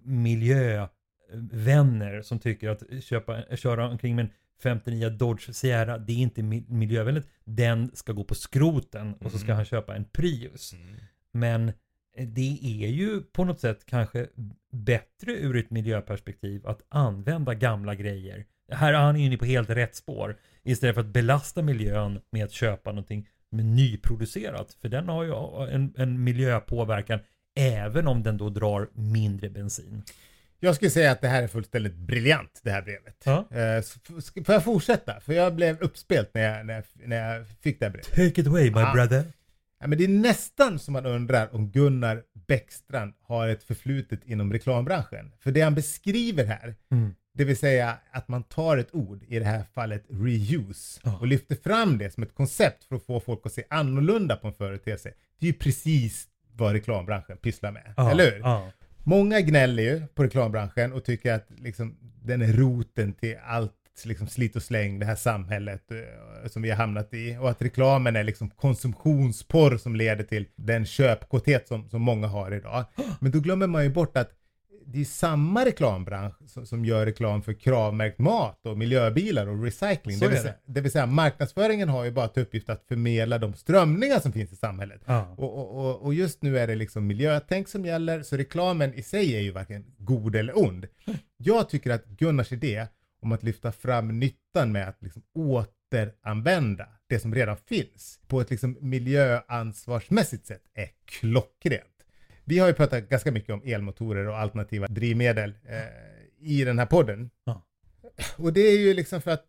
miljövänner som tycker att köpa, köra omkring med en femtionio Dodge Sierra, det är inte miljövänligt. Den ska gå på skroten och så ska han köpa en Prius. Mm. Men det är ju på något sätt kanske bättre ur ett miljöperspektiv att använda gamla grejer. Här är han inne på helt rätt spår. Istället för att belasta miljön med att köpa någonting med nyproducerat. För den har ju en, en miljöpåverkan även om den då drar mindre bensin. Jag skulle säga att det här är fullständigt briljant, det här brevet. Ja. Uh, får jag fortsätta? För jag blev uppspelt när jag, när jag, när jag fick det här brevet. Take it away, my ja. brother. Ja, men det är nästan som man undrar om Gunnar Bäckstrand har ett förflutet inom reklambranschen. För det han beskriver här, mm. det vill säga att man tar ett ord, i det här fallet reuse, oh. och lyfter fram det som ett koncept för att få folk att se annorlunda på en företeelse. Det är ju precis vad reklambranschen pysslar med, oh. eller hur? Oh. Många gnäller ju på reklambranschen och tycker att liksom, den är roten till allt liksom, slit och släng, det här samhället uh, som vi har hamnat i. Och att reklamen är liksom konsumtionsporr som leder till den köpkåthet som, som många har idag. Men då glömmer man ju bort att det är samma reklambransch som, som gör reklam för kravmärkt mat och miljöbilar och recycling. Det vill, säga, det vill säga marknadsföringen har ju bara till uppgift att förmedla de strömningar som finns i samhället. Ah. Och, och, och just nu är det liksom miljötänk som gäller, så reklamen i sig är ju varken god eller ond. Jag tycker att Gunnars idé om att lyfta fram nyttan med att liksom återanvända det som redan finns på ett liksom miljöansvarsmässigt sätt är klockrent. Vi har ju pratat ganska mycket om elmotorer och alternativa drivmedel eh, i den här podden. Ja. Och det är ju liksom för att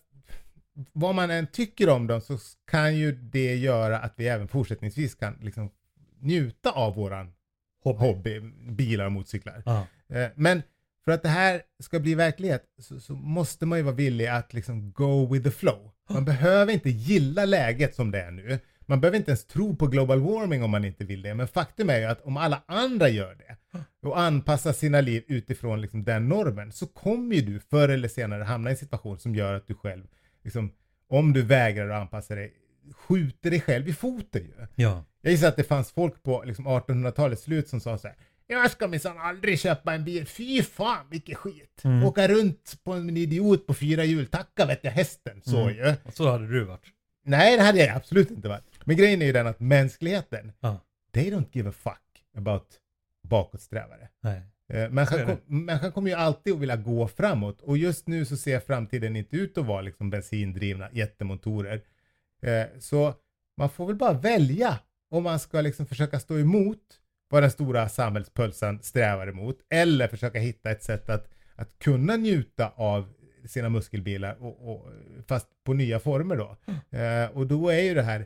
vad man än tycker om dem så kan ju det göra att vi även fortsättningsvis kan liksom njuta av våran hobby, hobby bilar och motorcyklar. Ja. Eh, men för att det här ska bli verklighet så, så måste man ju vara villig att liksom go with the flow. Man behöver inte gilla läget som det är nu. Man behöver inte ens tro på global warming om man inte vill det. Men faktum är ju att om alla andra gör det och anpassar sina liv utifrån liksom den normen, så kommer ju du förr eller senare hamna i en situation som gör att du själv, liksom, om du vägrar att anpassa dig, skjuter dig själv i foten ju. Ja. Jag gissar att det fanns folk på liksom artonhundratalets slut som sa så här: jag ska minsann aldrig köpa en bil. Fy fan, vilket skit. Mm. Åka runt på en idiot på fyra hjul. Tacka vet jag hästen. Så mm. ju. Och så hade du varit. Nej, det hade jag absolut inte varit. Men grejen är ju den att mänskligheten, ah. they don't give a fuck about bakåtsträvare. Nej. Uh, människan, kom, människan kommer ju alltid att vilja gå framåt. Och just nu så ser framtiden inte ut att vara liksom bensindrivna jättemotorer. Uh, så man får väl bara välja om man ska liksom försöka stå emot vad den stora samhällspulsen strävar emot, eller försöka hitta ett sätt att, att kunna njuta av sina muskelbilar och, och, fast på nya former då. Mm. Uh, och då är ju det här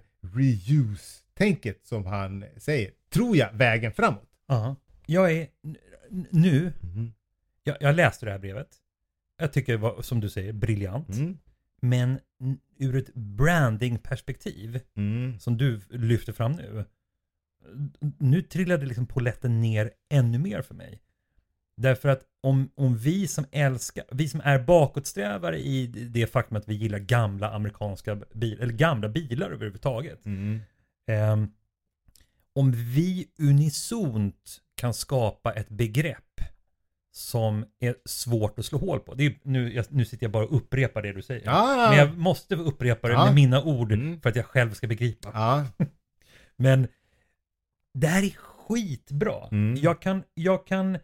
reuse-tänket som han säger, tror jag, vägen framåt. Ja, jag är nu, mm. jag, jag läste det här brevet. Jag tycker det var, som du säger, briljant. Mm. Men ur ett branding-perspektiv mm. som du lyfter fram nu, nu trillade liksom poletten ner ännu mer för mig. Därför att om, om vi som älskar, vi som är bakåtsträvare i det faktum att vi gillar gamla amerikanska bilar, eller gamla bilar överhuvudtaget. Mm. Eh, om vi unisont kan skapa ett begrepp som är svårt att slå hål på. Det är, nu, jag, nu sitter jag bara och upprepar det du säger. Ja. Men jag måste upprepa det ja. med mina ord mm. för att jag själv ska begripa. Ja. Men det här är skitbra. Mm. Jag kan, jag kan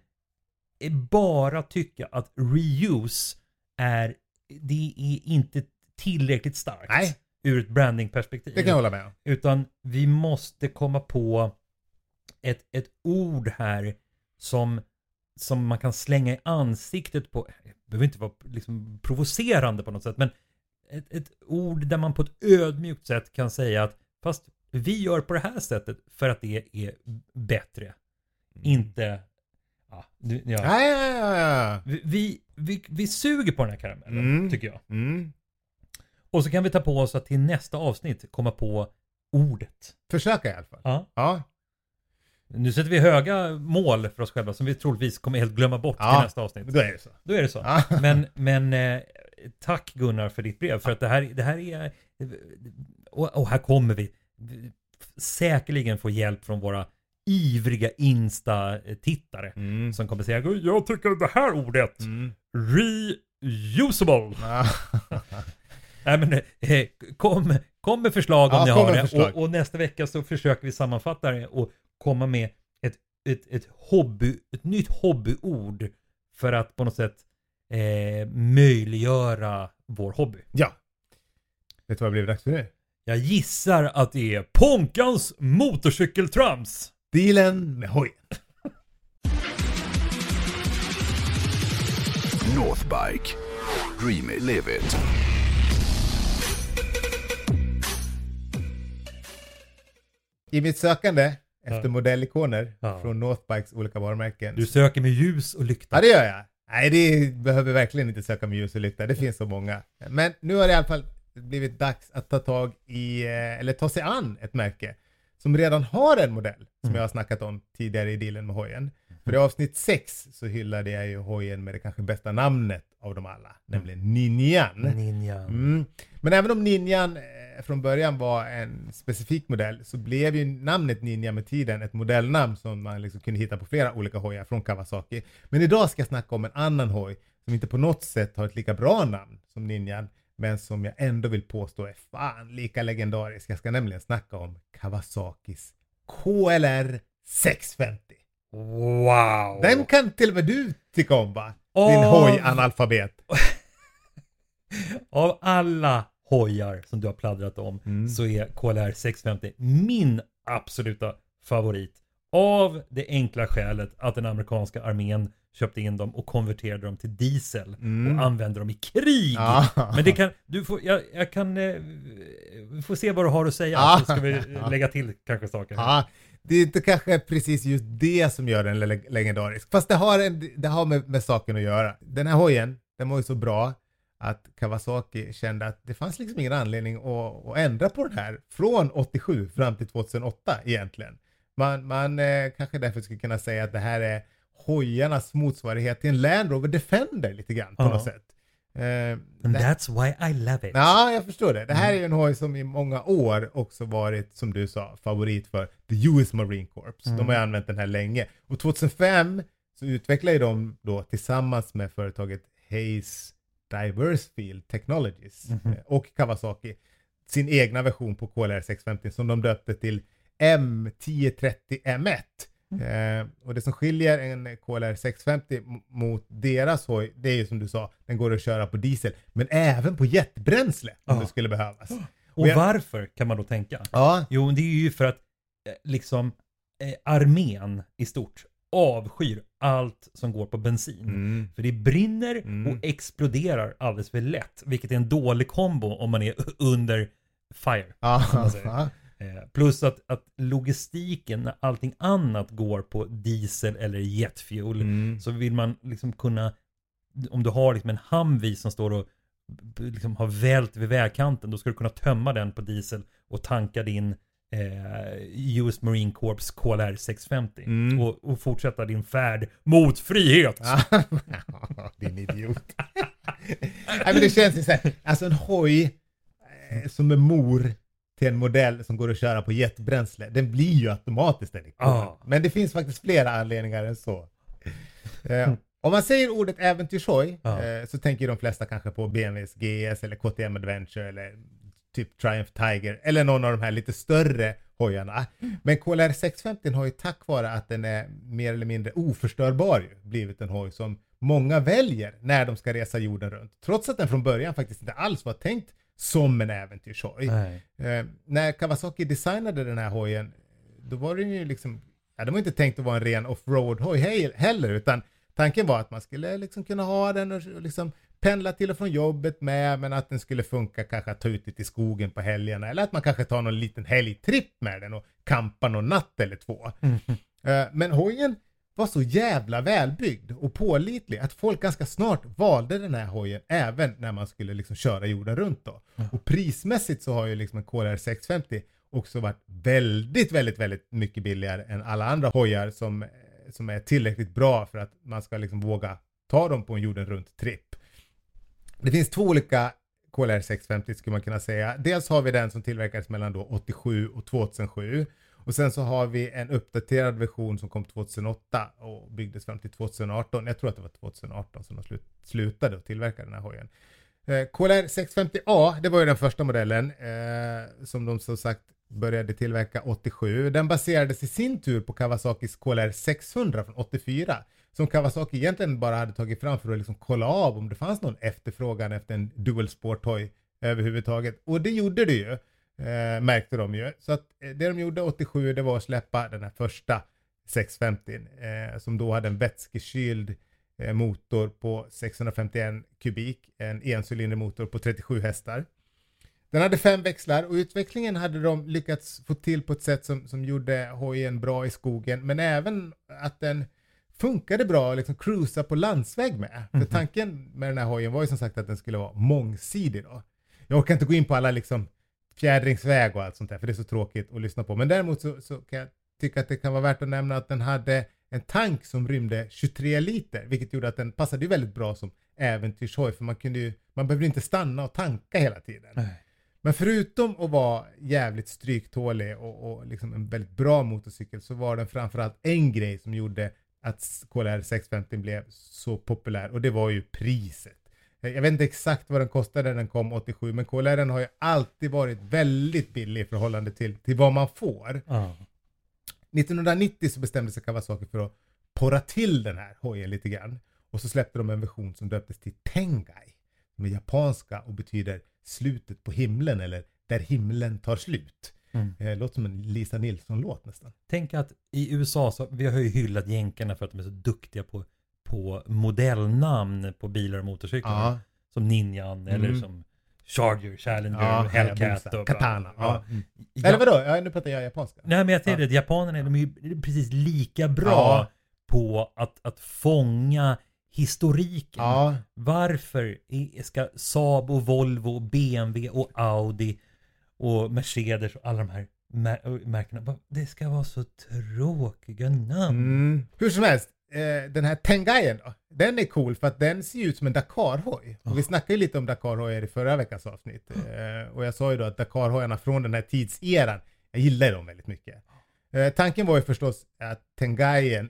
bara tycka att reuse är, det är inte tillräckligt starkt. Nej. Ur ett brandingperspektiv. Det kan jag hålla med om. Utan vi måste komma på ett, ett ord här som, som man kan slänga i ansiktet på, det behöver inte vara liksom provocerande på något sätt, men ett, ett ord där man på ett ödmjukt sätt kan säga att fast vi gör på det här sättet för att det är bättre. Mm. Inte... Ja, ja. Ja, ja, ja, ja. Vi, vi, vi, vi suger på den här karamellen, Mm. tycker jag. Mm. Och så kan vi ta på oss att till nästa avsnitt komma på ordet. Försöka i alla fall. Ja. Ja. Nu sätter vi höga mål för oss själva som vi troligtvis kommer helt glömma bort Ja. till nästa avsnitt. Då är det så. Då är det så. Ja. Men, men eh, tack Gunnar för ditt brev. För att det här, det här är... Och, och här kommer vi säkerligen få hjälp från våra ivriga Insta-tittare. Mm. Som kommer säga, jag tycker det här ordet, Mm. reusable. Ja. Nej, men, eh, kom, kom med förslag om Ja, ni kom har med det. förslag. Och, och nästa vecka så försöker vi sammanfatta det och komma med ett, ett, ett, hobby, ett nytt hobbyord för att på något sätt eh, möjliggöra vår hobby. Ja. Vet du vad det blir dags för nu? Jag gissar att det är Ponkans motorcykeltrams. Dealen med hojen. Northbike. Dream it, live it. I mitt sökande Ja. efter modellikoner Ja. från Northbikes olika varumärken. Du söker med ljus och lykta. Ja, det gör jag. Nej, det behöver verkligen inte söka med ljus och lykta. Det finns så många. Men nu har det i alla fall blivit dags att ta tag i, eh, eller ta sig an ett märke som redan har en modell som Mm. jag har snackat om tidigare i dealen med hojen. För i avsnitt sex så hyllade jag ju hojen med det kanske bästa namnet av dem alla, nämligen Ninjan. Ninja. Mm. Men även om Ninjan eh, från början var en specifik modell så blev ju namnet Ninja med tiden ett modellnamn som man liksom kunde hitta på flera olika hojar från Kawasaki. Men idag ska jag snacka om en annan hoj som inte på något sätt har ett lika bra namn som Ninjan, men som jag ändå vill påstå är fan lika legendarisk. Jag ska nämligen snacka om Kawasakis K L R sexhundrafemtio. Wow. Den kan till och med du tycka om, va? Av- Din hoj-analfabet. Av alla hojar som du har pladdrat om Mm. så är K L R sexhundrafemtio min absoluta favorit. Av det enkla skälet att den amerikanska armén köpte in dem och konverterade dem till diesel Mm. och använde dem i krig. Ja. Men det kan, du får, jag, jag kan, eh, vi får se vad du har att säga, Ja. så ska vi lägga till kanske saker. Ja, det är inte kanske precis just det som gör den le- legendarisk. Fast det har, en, det har med, med saken att göra. Den här hojen, den var ju så bra att Kawasaki kände att det fanns liksom ingen anledning att, att ändra på den här från åttiosju fram till tjugohundraåtta egentligen. Man, man eh, kanske därför skulle kunna säga att det här är hojarnas motsvarighet till en Land Rover Defender lite grann på Ja. något sätt. Eh, And det- that's why I love it. Ja, jag förstår det. Det här är ju en hoj som i många år också varit, som du sa, favorit för the U S Marine Corps. Mm. De har ju använt den här länge. Och tjugohundrafem så utvecklade de då tillsammans med företaget Hayes Diversefield Technologies Mhm. eh, och Kawasaki sin egna version på K L R sexhundrafemtio som de döpte till M tio trettio M ett. Eh, och det som skiljer en K L R sexhundrafemtio m- mot deras hoj, det är ju som du sa, den går att köra på diesel, men även på jetbränsle om Ja. det skulle behövas. Och jag- varför kan man då tänka? Ja, Jo, det är ju för att eh, liksom eh, armén i stort avskyr allt som går på bensin. mm. För det brinner Mm. och exploderar alldeles för lätt. Vilket är en dålig kombo om man är under fire. Ja, som man säger. ja. Eh, plus att, att logistiken, när allting annat går på diesel eller jetfuel, Mm. så vill man liksom kunna, om du har liksom en Humvee som står och b- liksom har vält vid vägkanten, då ska du kunna tömma den på diesel och tanka din eh, U S Marine Corps K L R sexhundrafemtio Mm. och, och fortsätta din färd mot frihet. Ja. Din idiot. Nej, men det känns ju så här, alltså en hoj eh, som är mor till en modell som går att köra på jetbränsle, den blir ju automatiskt en ikon. Ja. Men det finns faktiskt flera anledningar än så. Eh, om man säger ordet äventyrshoj Ja. eh, så tänker de flesta kanske på B M W:s G S eller K T M Adventure eller typ Triumph Tiger eller någon av de här lite större hojarna. Men K L R sexhundrafemtio har ju tack vare att den är mer eller mindre oförstörbar ju, blivit en hoj som många väljer när de ska resa jorden runt. Trots att den från början faktiskt inte alls var tänkt som en äventyrshoj. Nej. Eh, när Kawasaki designade den här hojen, då var den ju liksom, ja, det var inte tänkt att vara en ren offroad-hoj he- heller, utan tanken var att man skulle liksom kunna ha den och liksom pendla till och från jobbet med, men att den skulle funka kanske att ta ut lite i skogen på helgerna, eller att man kanske tar någon liten helgtripp med den och kampar någon natt eller två. Mm. Uh, men hojen var så jävla välbyggd och pålitlig att folk ganska snart valde den här hojen även när man skulle liksom köra jorden runt då. Mm. Och prismässigt så har ju liksom en K L R sexhundrafemtio också varit väldigt, väldigt, väldigt mycket billigare än alla andra hojar som, som är tillräckligt bra för att man ska liksom våga ta dem på en jorden runt tripp. Det finns två olika K L R sexhundrafemtio skulle man kunna säga. Dels har vi den som tillverkades mellan då åttiosju och tvåtusensju. Och sen så har vi en uppdaterad version som kom tjugohundraåtta och byggdes fram till tjugoarton. Jag tror att det var tjugoarton som de slut, slutade att tillverka den här hojen. Eh, K L R sexhundrafemtio A, det var ju den första modellen eh, som de som sagt började tillverka åttiosju. Den baserades i sin tur på Kawasakis K L R sexhundra från åttiofyra. Som Kawasaki egentligen bara hade tagit fram för att liksom kolla av om det fanns någon efterfrågan efter en dual sport hoj överhuvudtaget. Och det gjorde det ju. Eh, märkte de ju. Så att eh, det de gjorde åttiosju, det var att släppa den här första sexhundrafemtio eh, som då hade en vätskekyld eh, motor på sexhundrafemtioen kubik, en encylindermotor på trettiosju hästar. Den hade fem växlar och utvecklingen hade de lyckats få till på ett sätt som, som gjorde hojen bra i skogen, men även att den funkade bra att liksom cruisa på landsväg med. Mm-hmm. För tanken med den här hojen var ju som sagt att den skulle vara mångsidig då. Jag orkar inte gå in på alla liksom fjädringsväg och allt sånt där, för det är så tråkigt att lyssna på. Men däremot så, så kan jag tycka att det kan vara värt att nämna att den hade en tank som rymde tjugotre liter, vilket gjorde att den passade ju väldigt bra som äventyrshoj, för man kunde ju, man behövde inte stanna och tanka hela tiden. Nej. Men förutom att vara jävligt stryktålig och, och liksom en väldigt bra motorcykel, så var den framförallt en grej som gjorde att K L R sexhundrafemtio blev så populär, och det var ju priset. Jag vet inte exakt vad den kostade när den kom åttiosju, men K L R har ju alltid varit väldigt billig i förhållande till, till vad man får. Uh. nittonhundranittio så bestämde sig Kawasaki för att porra till den här hojen lite grann. Och så släppte de en version som döptes till Tengai, som är japanska och betyder slutet på himlen, eller där himlen tar slut. Mm. Det låter som en Lisa Nilsson-låt nästan. Tänk att i U S A så vi har ju hyllat jänkarna för att de är så duktiga på på modellnamn på bilar och motorcyklar. Ja. Som Ninjan mm. eller som Charger, Challenger, ja, Hellcat och Katana. Ja. Mm. Ja. Eller vadå? Ja, nu pratar jag japanska. Nej, men jag tänker ja. att japanerna är, de är ju precis lika bra ja. på att, att fånga historiken. Ja. Varför ska Saab och Volvo och B M W och Audi och Mercedes och alla de här mär- märkena, det ska vara så tråkiga namn. Mm. Hur som helst, den här Tengaien då, den är cool för att den ser ut som en Dakar-hoj. Och vi snackade ju lite om Dakar-hojar i förra veckans avsnitt. Mm. Och jag sa ju då att Dakar-hojarna från den här tidseran, jag gillar dem väldigt mycket. Tanken var ju förstås att Tengaien,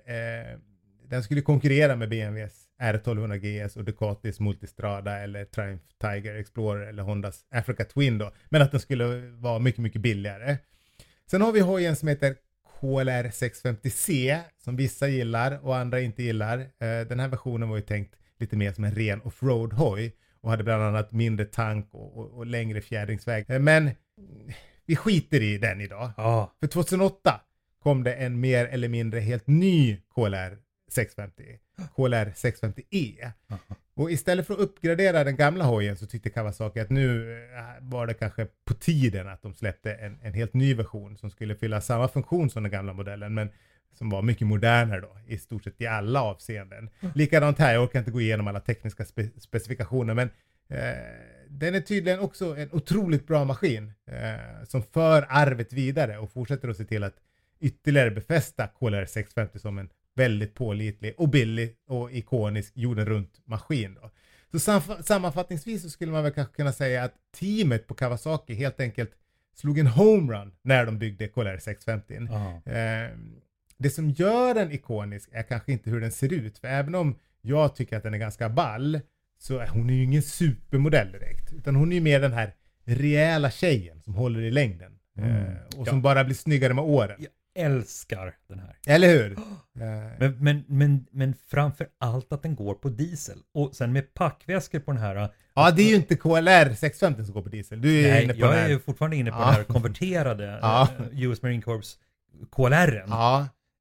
den skulle konkurrera med B M Ws R tolvhundra G S och Ducatis Multistrada eller Triumph Tiger Explorer eller Hondas Africa Twin då. Men att den skulle vara mycket, mycket billigare. Sen har vi hojen som heter K L R sexhundrafemtio C som vissa gillar och andra inte gillar. Den här versionen var ju tänkt lite mer som en ren offroad-hoj och hade bland annat mindre tank och, och, och längre fjädringsväg. Men vi skiter i den idag. Ah. För tjugohundraåtta kom det en mer eller mindre helt ny K L R sexhundrafemtio. K L R sexhundrafemtio E. Aha. Och istället för att uppgradera den gamla hojen så tyckte Kawasaki att nu var det kanske på tiden att de släppte en, en helt ny version som skulle fylla samma funktion som den gamla modellen, men som var mycket modernare då, i stort sett i alla avseenden. Mm. Likadant här, jag orkar inte gå igenom alla tekniska spe- specifikationer, men eh, den är tydligen också en otroligt bra maskin eh, som för arvet vidare och fortsätter att se till att ytterligare befästa K L R sexhundrafemtio som en väldigt pålitlig och billig och ikonisk jorden runt maskin då. Så sam- sammanfattningsvis så skulle man väl kanske kunna säga att teamet på Kawasaki helt enkelt slog en homerun när de byggde K L R sexhundrafemtio. Uh-huh. Eh, det som gör den ikonisk är kanske inte hur den ser ut, för även om jag tycker att den är ganska ball så är hon ju ingen supermodell direkt, utan hon är ju mer den här rejäla tjejen som håller i längden mm. eh, och som ja. bara blir snyggare med åren. Ja. Älskar den här. Eller hur? Men, men, men, men framför allt att den går på diesel. Och sen med packväskor på den här. Ja, det är ju inte K L R sexhundrafemtio som går på diesel. Du är nej, inne på jag den här. är fortfarande inne på ja. den här konverterade ja. U S Marine Corps K L R. Ja.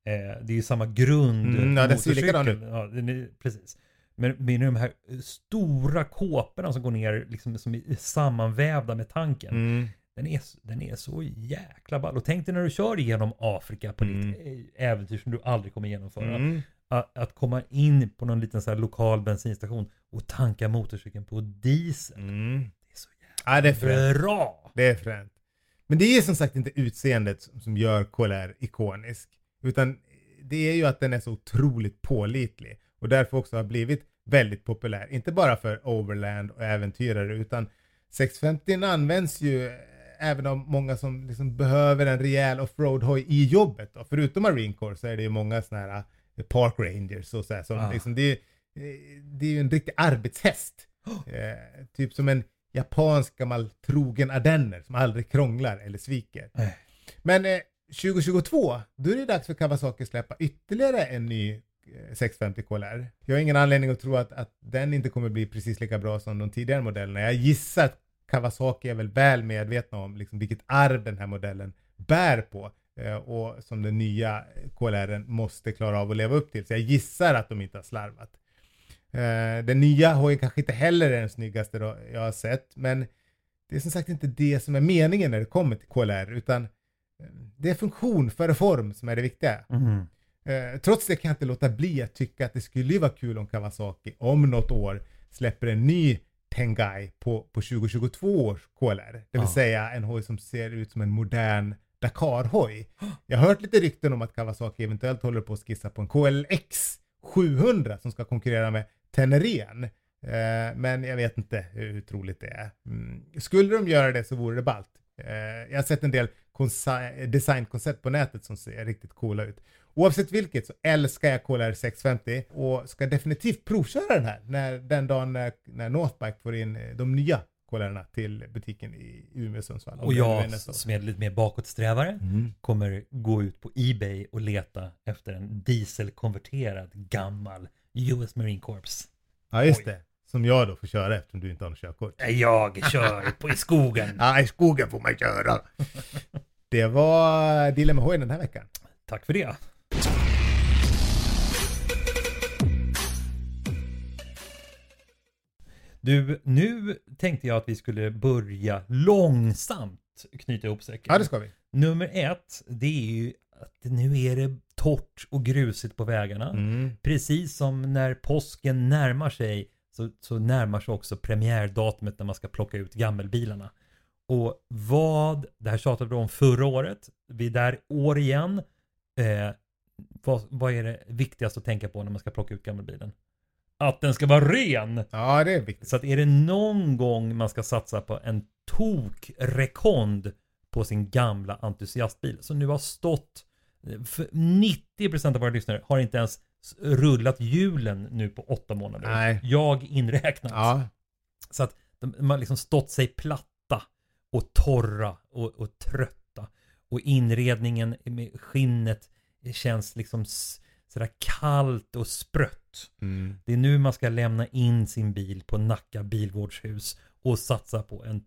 Eh, det är ju samma grund. Mm, ja, den ser motorcykel. likadan ut. Ja, den är, precis. Men med de här stora kåporna som går ner liksom, som är sammanvävda med tanken. Mm. Den är, den är så jäkla ball. Och tänk dig när du kör igenom Afrika på Mm. ditt äventyr som du aldrig kommer genomföra. Mm. Att, att komma in på någon liten så här lokal bensinstation och tanka motorcykeln på diesel. Mm. Det är så jäkla Ja, det är fränt. bra. Det är fränt. Men det är som sagt inte utseendet som, som gör K L R ikonisk. Utan det är ju att den är så otroligt pålitlig. Och därför också har blivit väldigt populär. Inte bara för overland och äventyrare, utan sexhundrafemtio används ju även av många som liksom behöver en rejäl offroad-hoj i jobbet. Då. Förutom Marine Corps så är det ju många såna här park rangers och så här, som Ah. liksom, det, är, det är ju en riktig arbetshäst. Eh, typ som en japansk gammal trogen ardenner som aldrig krånglar eller sviker. Nej. Men eh, tjugo tjugotvå, då är det dags för Kawasaki släppa ytterligare en ny eh, sexhundrafemtio K L R. Jag har ingen anledning att tro att, att den inte kommer bli precis lika bra som de tidigare modellerna. Jag gissar att Kawasaki är väl väl medvetna om liksom vilket arv den här modellen bär på. Eh, och som den nya K L R måste klara av att leva upp till. Så jag gissar att de inte har slarvat. Uh, den nya hojen kanske inte heller är den snyggaste då jag har sett, men det är som sagt inte det som är meningen när det kommer till K L R, utan uh, det är funktion före form som är det viktiga. Mm. Uh, trots det kan jag inte låta bli att tycka att det skulle vara kul om Kawasaki om något år släpper en ny Tengai på, på tjugo tjugotvå års K L R, det vill Ja. säga en hoj som ser ut som en modern Dakar-hoj. Jag har hört lite rykten om att Kawasaki eventuellt håller på att skissa på en K L X sjuhundra som ska konkurrera med Teneren. Eh, men jag vet inte hur troligt det är. Mm. Skulle de göra det så vore det ballt. Eh, jag har sett en del konsa- designkoncept på nätet som ser riktigt coola ut. Oavsett vilket så älskar jag K L R sexhundrafemtio och ska definitivt provköra den här när den dagen när, när Northbike får in de nya K L R-erna till butiken i Umeå och Sundsvall. Och jag som är lite mer bakåtsträvare Mm. kommer gå ut på eBay och leta efter en dieselkonverterad gammal U S Marine Corps. Ja, just Oj. det. Som jag då får köra eftersom du inte har något körkort. Jag kör på i skogen. Ja, i skogen får man köra. Det var dealen med hojen den här veckan. Tack för det. Du, nu tänkte jag att vi skulle börja långsamt knyta ihop säcken. Ja, det ska vi. Nummer ett, det är ju att nu är det torrt och grusigt på vägarna. Mm. Precis som när påsken närmar sig så, så närmar sig också premiärdatumet när man ska plocka ut gammelbilarna. Och vad, det här tjatade vi om förra året, vi är där år igen. Eh, vad, vad är det viktigast att tänka på när man ska plocka ut gammelbilen? Att den ska vara ren! Ja, det är viktigt. Så att är det någon gång man ska satsa på en tokrekond på sin gamla entusiastbil som nu har stått för nittio procent av våra lyssnare har inte ens rullat hjulen nu på åtta månader. Nej. Jag inräknat. Ja. Så att de, de har liksom stått sig platta och torra och, och trötta. Och inredningen med skinnet känns liksom s- sådär kallt och sprött. Mm. Det är nu man ska lämna in sin bil på Nacka bilvårdshus och satsa på en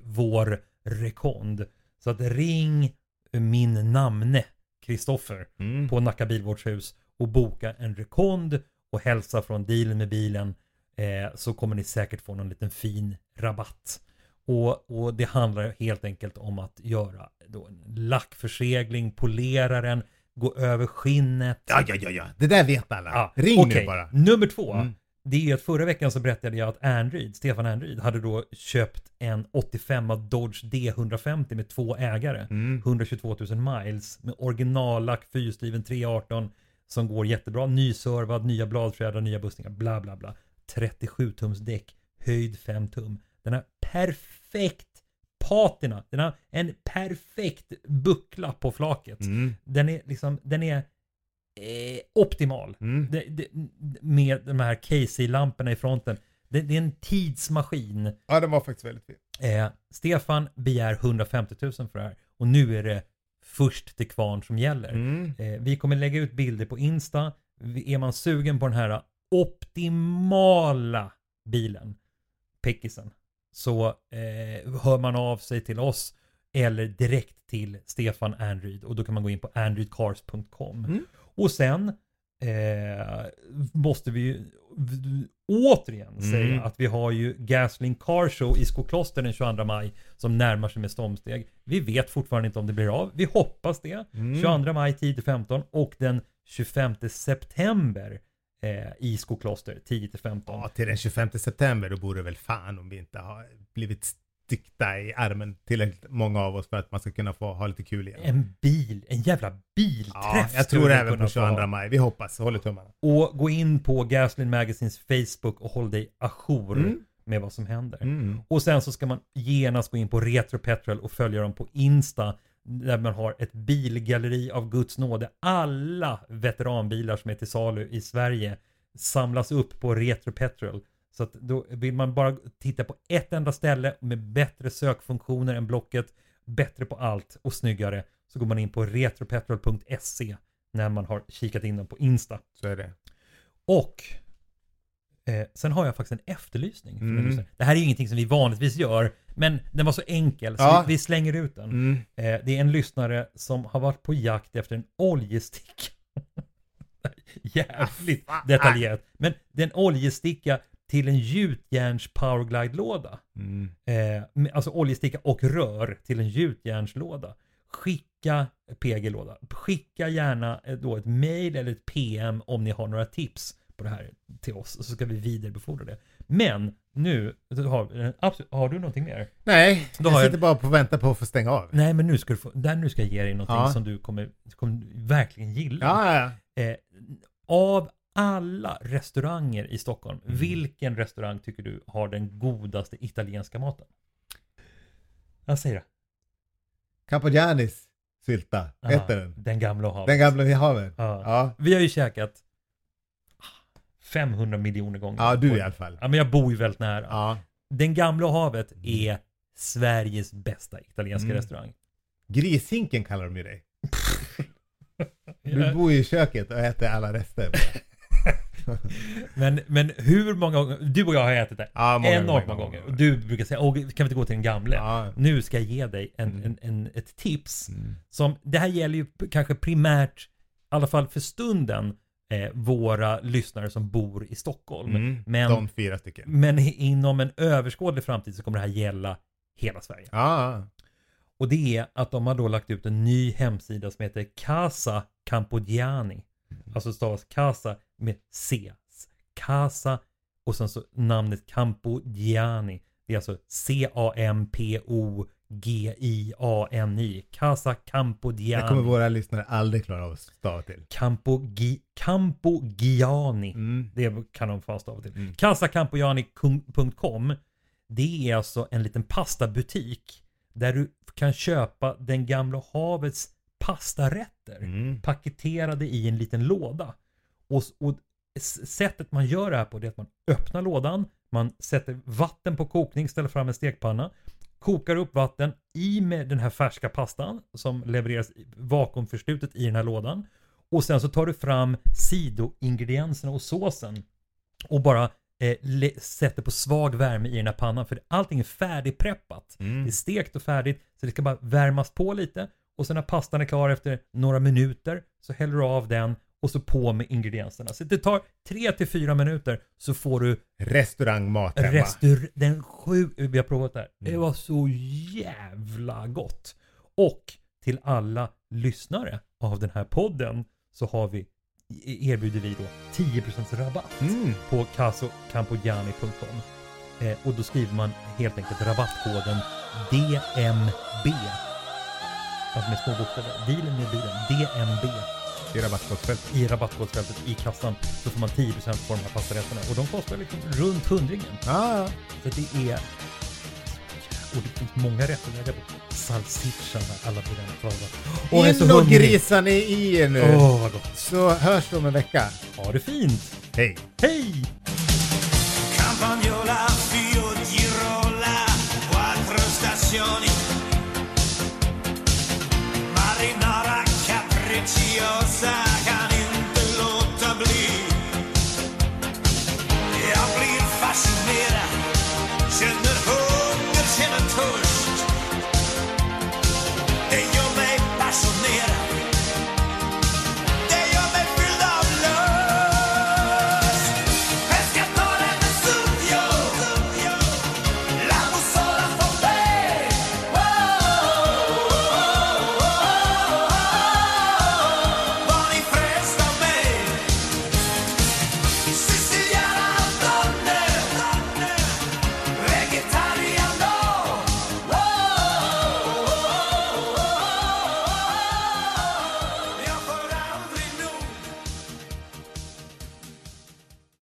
tok-vår-rekond. Så att ring min namne Kristoffer Mm. på Nacka bilvårdshus och boka en rekond och hälsa från dealen med bilen, eh, så kommer ni säkert få någon liten fin rabatt. Och, och det handlar helt enkelt om att göra då en lackförsegling, polera den, gå över skinnet. Ja, ja, ja, ja. Det där vet alla. Ja, Ring okej. nu bara. Nummer två. Mm. Det är ju att förra veckan så berättade jag att Andreid, Stefan Andreid, hade då köpt en åttiofem av Dodge D etthundrafemtio med två ägare. Mm. hundratjugotvåtusen miles med originallack, fyrstriven tre arton som går jättebra. Nyservad, nya bladfjädrar, nya bussningar, bla bla bla. trettiosju tums däck, höjd fem tum. Den har perfekt patina. Den har en perfekt buckla på flaket. Mm. Den är liksom, den är eh, optimal. Mm. Det, det, med de här K C-lamporna i fronten. Det, det är en tidsmaskin. Ja, den var faktiskt väldigt fin. Eh, Stefan begär hundrafemtio tusen för det här. Och nu är det först till kvarn som gäller. Mm. Eh, vi kommer lägga ut bilder på Insta. Är man sugen på den här optimala bilen, Peckisen, så eh, hör man av sig till oss eller direkt till Stefan Andreid, och då kan man gå in på andreid cars punkt com. Mm. Och sen eh, måste vi ju återigen Mm. säga att vi har ju Gasoline Car Show i Skokloster den tjugoandra maj som närmar sig med stormsteg. Vi vet fortfarande inte om det blir av. Vi hoppas det. Mm. tjugoandra maj tio till femton och den tjugofemte september eh, i Skokloster tio till femton. Ja, till den tjugofemte september då borde det väl fan om vi inte har blivit stickta i armen tillräckligt många av oss för att man ska kunna få ha lite kul igen. En bil, en jävla bilträff. Ja, jag skulle tror vi även kunna på få ha. tjugoandra maj. Vi hoppas, håller tummarna. Och gå in på Gasoline Magazines Facebook och håll dig ajour Mm. med vad som händer. Mm. Och sen så ska man genast gå in på Retro Petrol och följa dem på Insta där man har ett bilgalleri av Guds nåde. Alla veteranbilar som är till salu i Sverige samlas upp på Retro Petrol. Så att då vill man bara titta på ett enda ställe med bättre sökfunktioner än Blocket, bättre på allt och snyggare, så går man in på retropetrol punkt se när man har kikat in dem på Insta. Så är det. Och eh, sen har jag faktiskt en efterlysning. för Mm. lyssnare. Det här är ju ingenting som vi vanligtvis gör, men den var så enkel så Ja. vi, vi slänger ut den. Mm. Eh, det är en lyssnare som har varit på jakt efter en oljesticka. Jävligt Ah, fan. detaljerat. Men det är en oljesticka till en gjutjärns powerglide-låda. Mm. Eh, med- alltså oljesticka och rör till en gjutjärnslåda. Skicka P G-låda. Skicka gärna eh, då ett mail eller ett P M om ni har några tips på det här till oss. Så ska vi vidarebefordra det. Men nu har, absolut, har du någonting mer? Nej, Då jag har jag- sitter bara på att vänta på att få stänga av. Nej, men nu ska du få, där nu ska jag ge dig någonting Ja. som du kommer, kommer verkligen gilla. Ja, ja, ja. Eh, av alla restauranger i Stockholm, Mm. vilken restaurang tycker du har den godaste italienska maten? Jag säger det. Campogianis sylta, Aha, heter den. Den gamla och havet. Den gamla vi har väl? Ja. Ja. Vi har ju käkat femhundra miljoner gånger. Ja, du i alla fall. Ja, men jag bor ju väldigt nära. Ja. Den gamla och havet är Sveriges bästa italienska Mm. restaurang. Grishinken kallar de ju dig. Du Ja. bor ju i köket och äter alla rester. Men, men hur många gånger, du och jag har ätit det Ja, många, enormt många många gånger. gånger. Och du brukar säga, åh, kan vi inte gå till den gamla? Ja. Nu ska jag ge dig en, Mm. en, en, ett tips. Mm. Som, det här gäller ju p- kanske primärt, i alla fall för stunden, eh, våra lyssnare som bor i Stockholm. Mm. Men, De fyra stycken. men inom en överskådlig framtid så kommer det här gälla hela Sverige. Ja. Och det är att de har då lagt ut en ny hemsida som heter Casa Campogiani. Alltså stavas Casa med C. Casa och sen så namnet Campogiani. Det är alltså C A M P O G I A N I. Casa Det kommer Campogiani. våra lyssnare aldrig klara av att stava till. Campogi, Campogiani. Mm. Det kan de fan stava till. Mm. casa campogiani punkt com. Det är alltså en liten pastabutik där du kan köpa den gamla havets pastarätter Mm. paketerade i en liten låda. Och, och s- sättet man gör det här på det är att man öppnar lådan, man sätter vatten på kokning, ställer fram en stekpanna, kokar upp vatten i med den här färska pastan som levereras i- vakuumförslutet i den här lådan. Och sen så tar du fram sidoingredienserna och såsen och bara eh, le- sätter på svag värme i den här pannan, för allting är färdigpreppat. Mm. Det är stekt och färdigt, så det ska bara värmas på lite. Och sen när pastan är klar efter några minuter så häller du av den och så på med ingredienserna. Så det tar tre till fyra minuter så får du Restaurangmat hemma. restaur... Den sju... Vi har provat det här. Det Mm. var så jävla gott. Och till alla lyssnare av den här podden så har vi erbjuder vi då tio procent rabatt Mm. på caso campogiani punkt com. Eh, och då skriver man helt enkelt rabattkoden D M B. Alltså med små bokstäver. Dealen med bilen. D M B. I rabattkodsfältet. I rabattkodsfältet i kassan så får man tio procent på de här pastarätterna. Och de kostar liksom runt hundringen. Ja, Så det är... Och det finns många rätter att välja på. Salsiccia med alla på den kvar. Åh, jag är så in och hungrig. grisa ni i er nu. Åh, vad gott. Så hörs vi om en vecka. Ha det fint. Hej. Hej! Campagnola, Fioggirola, quattro stazioni, marinara, capriccio.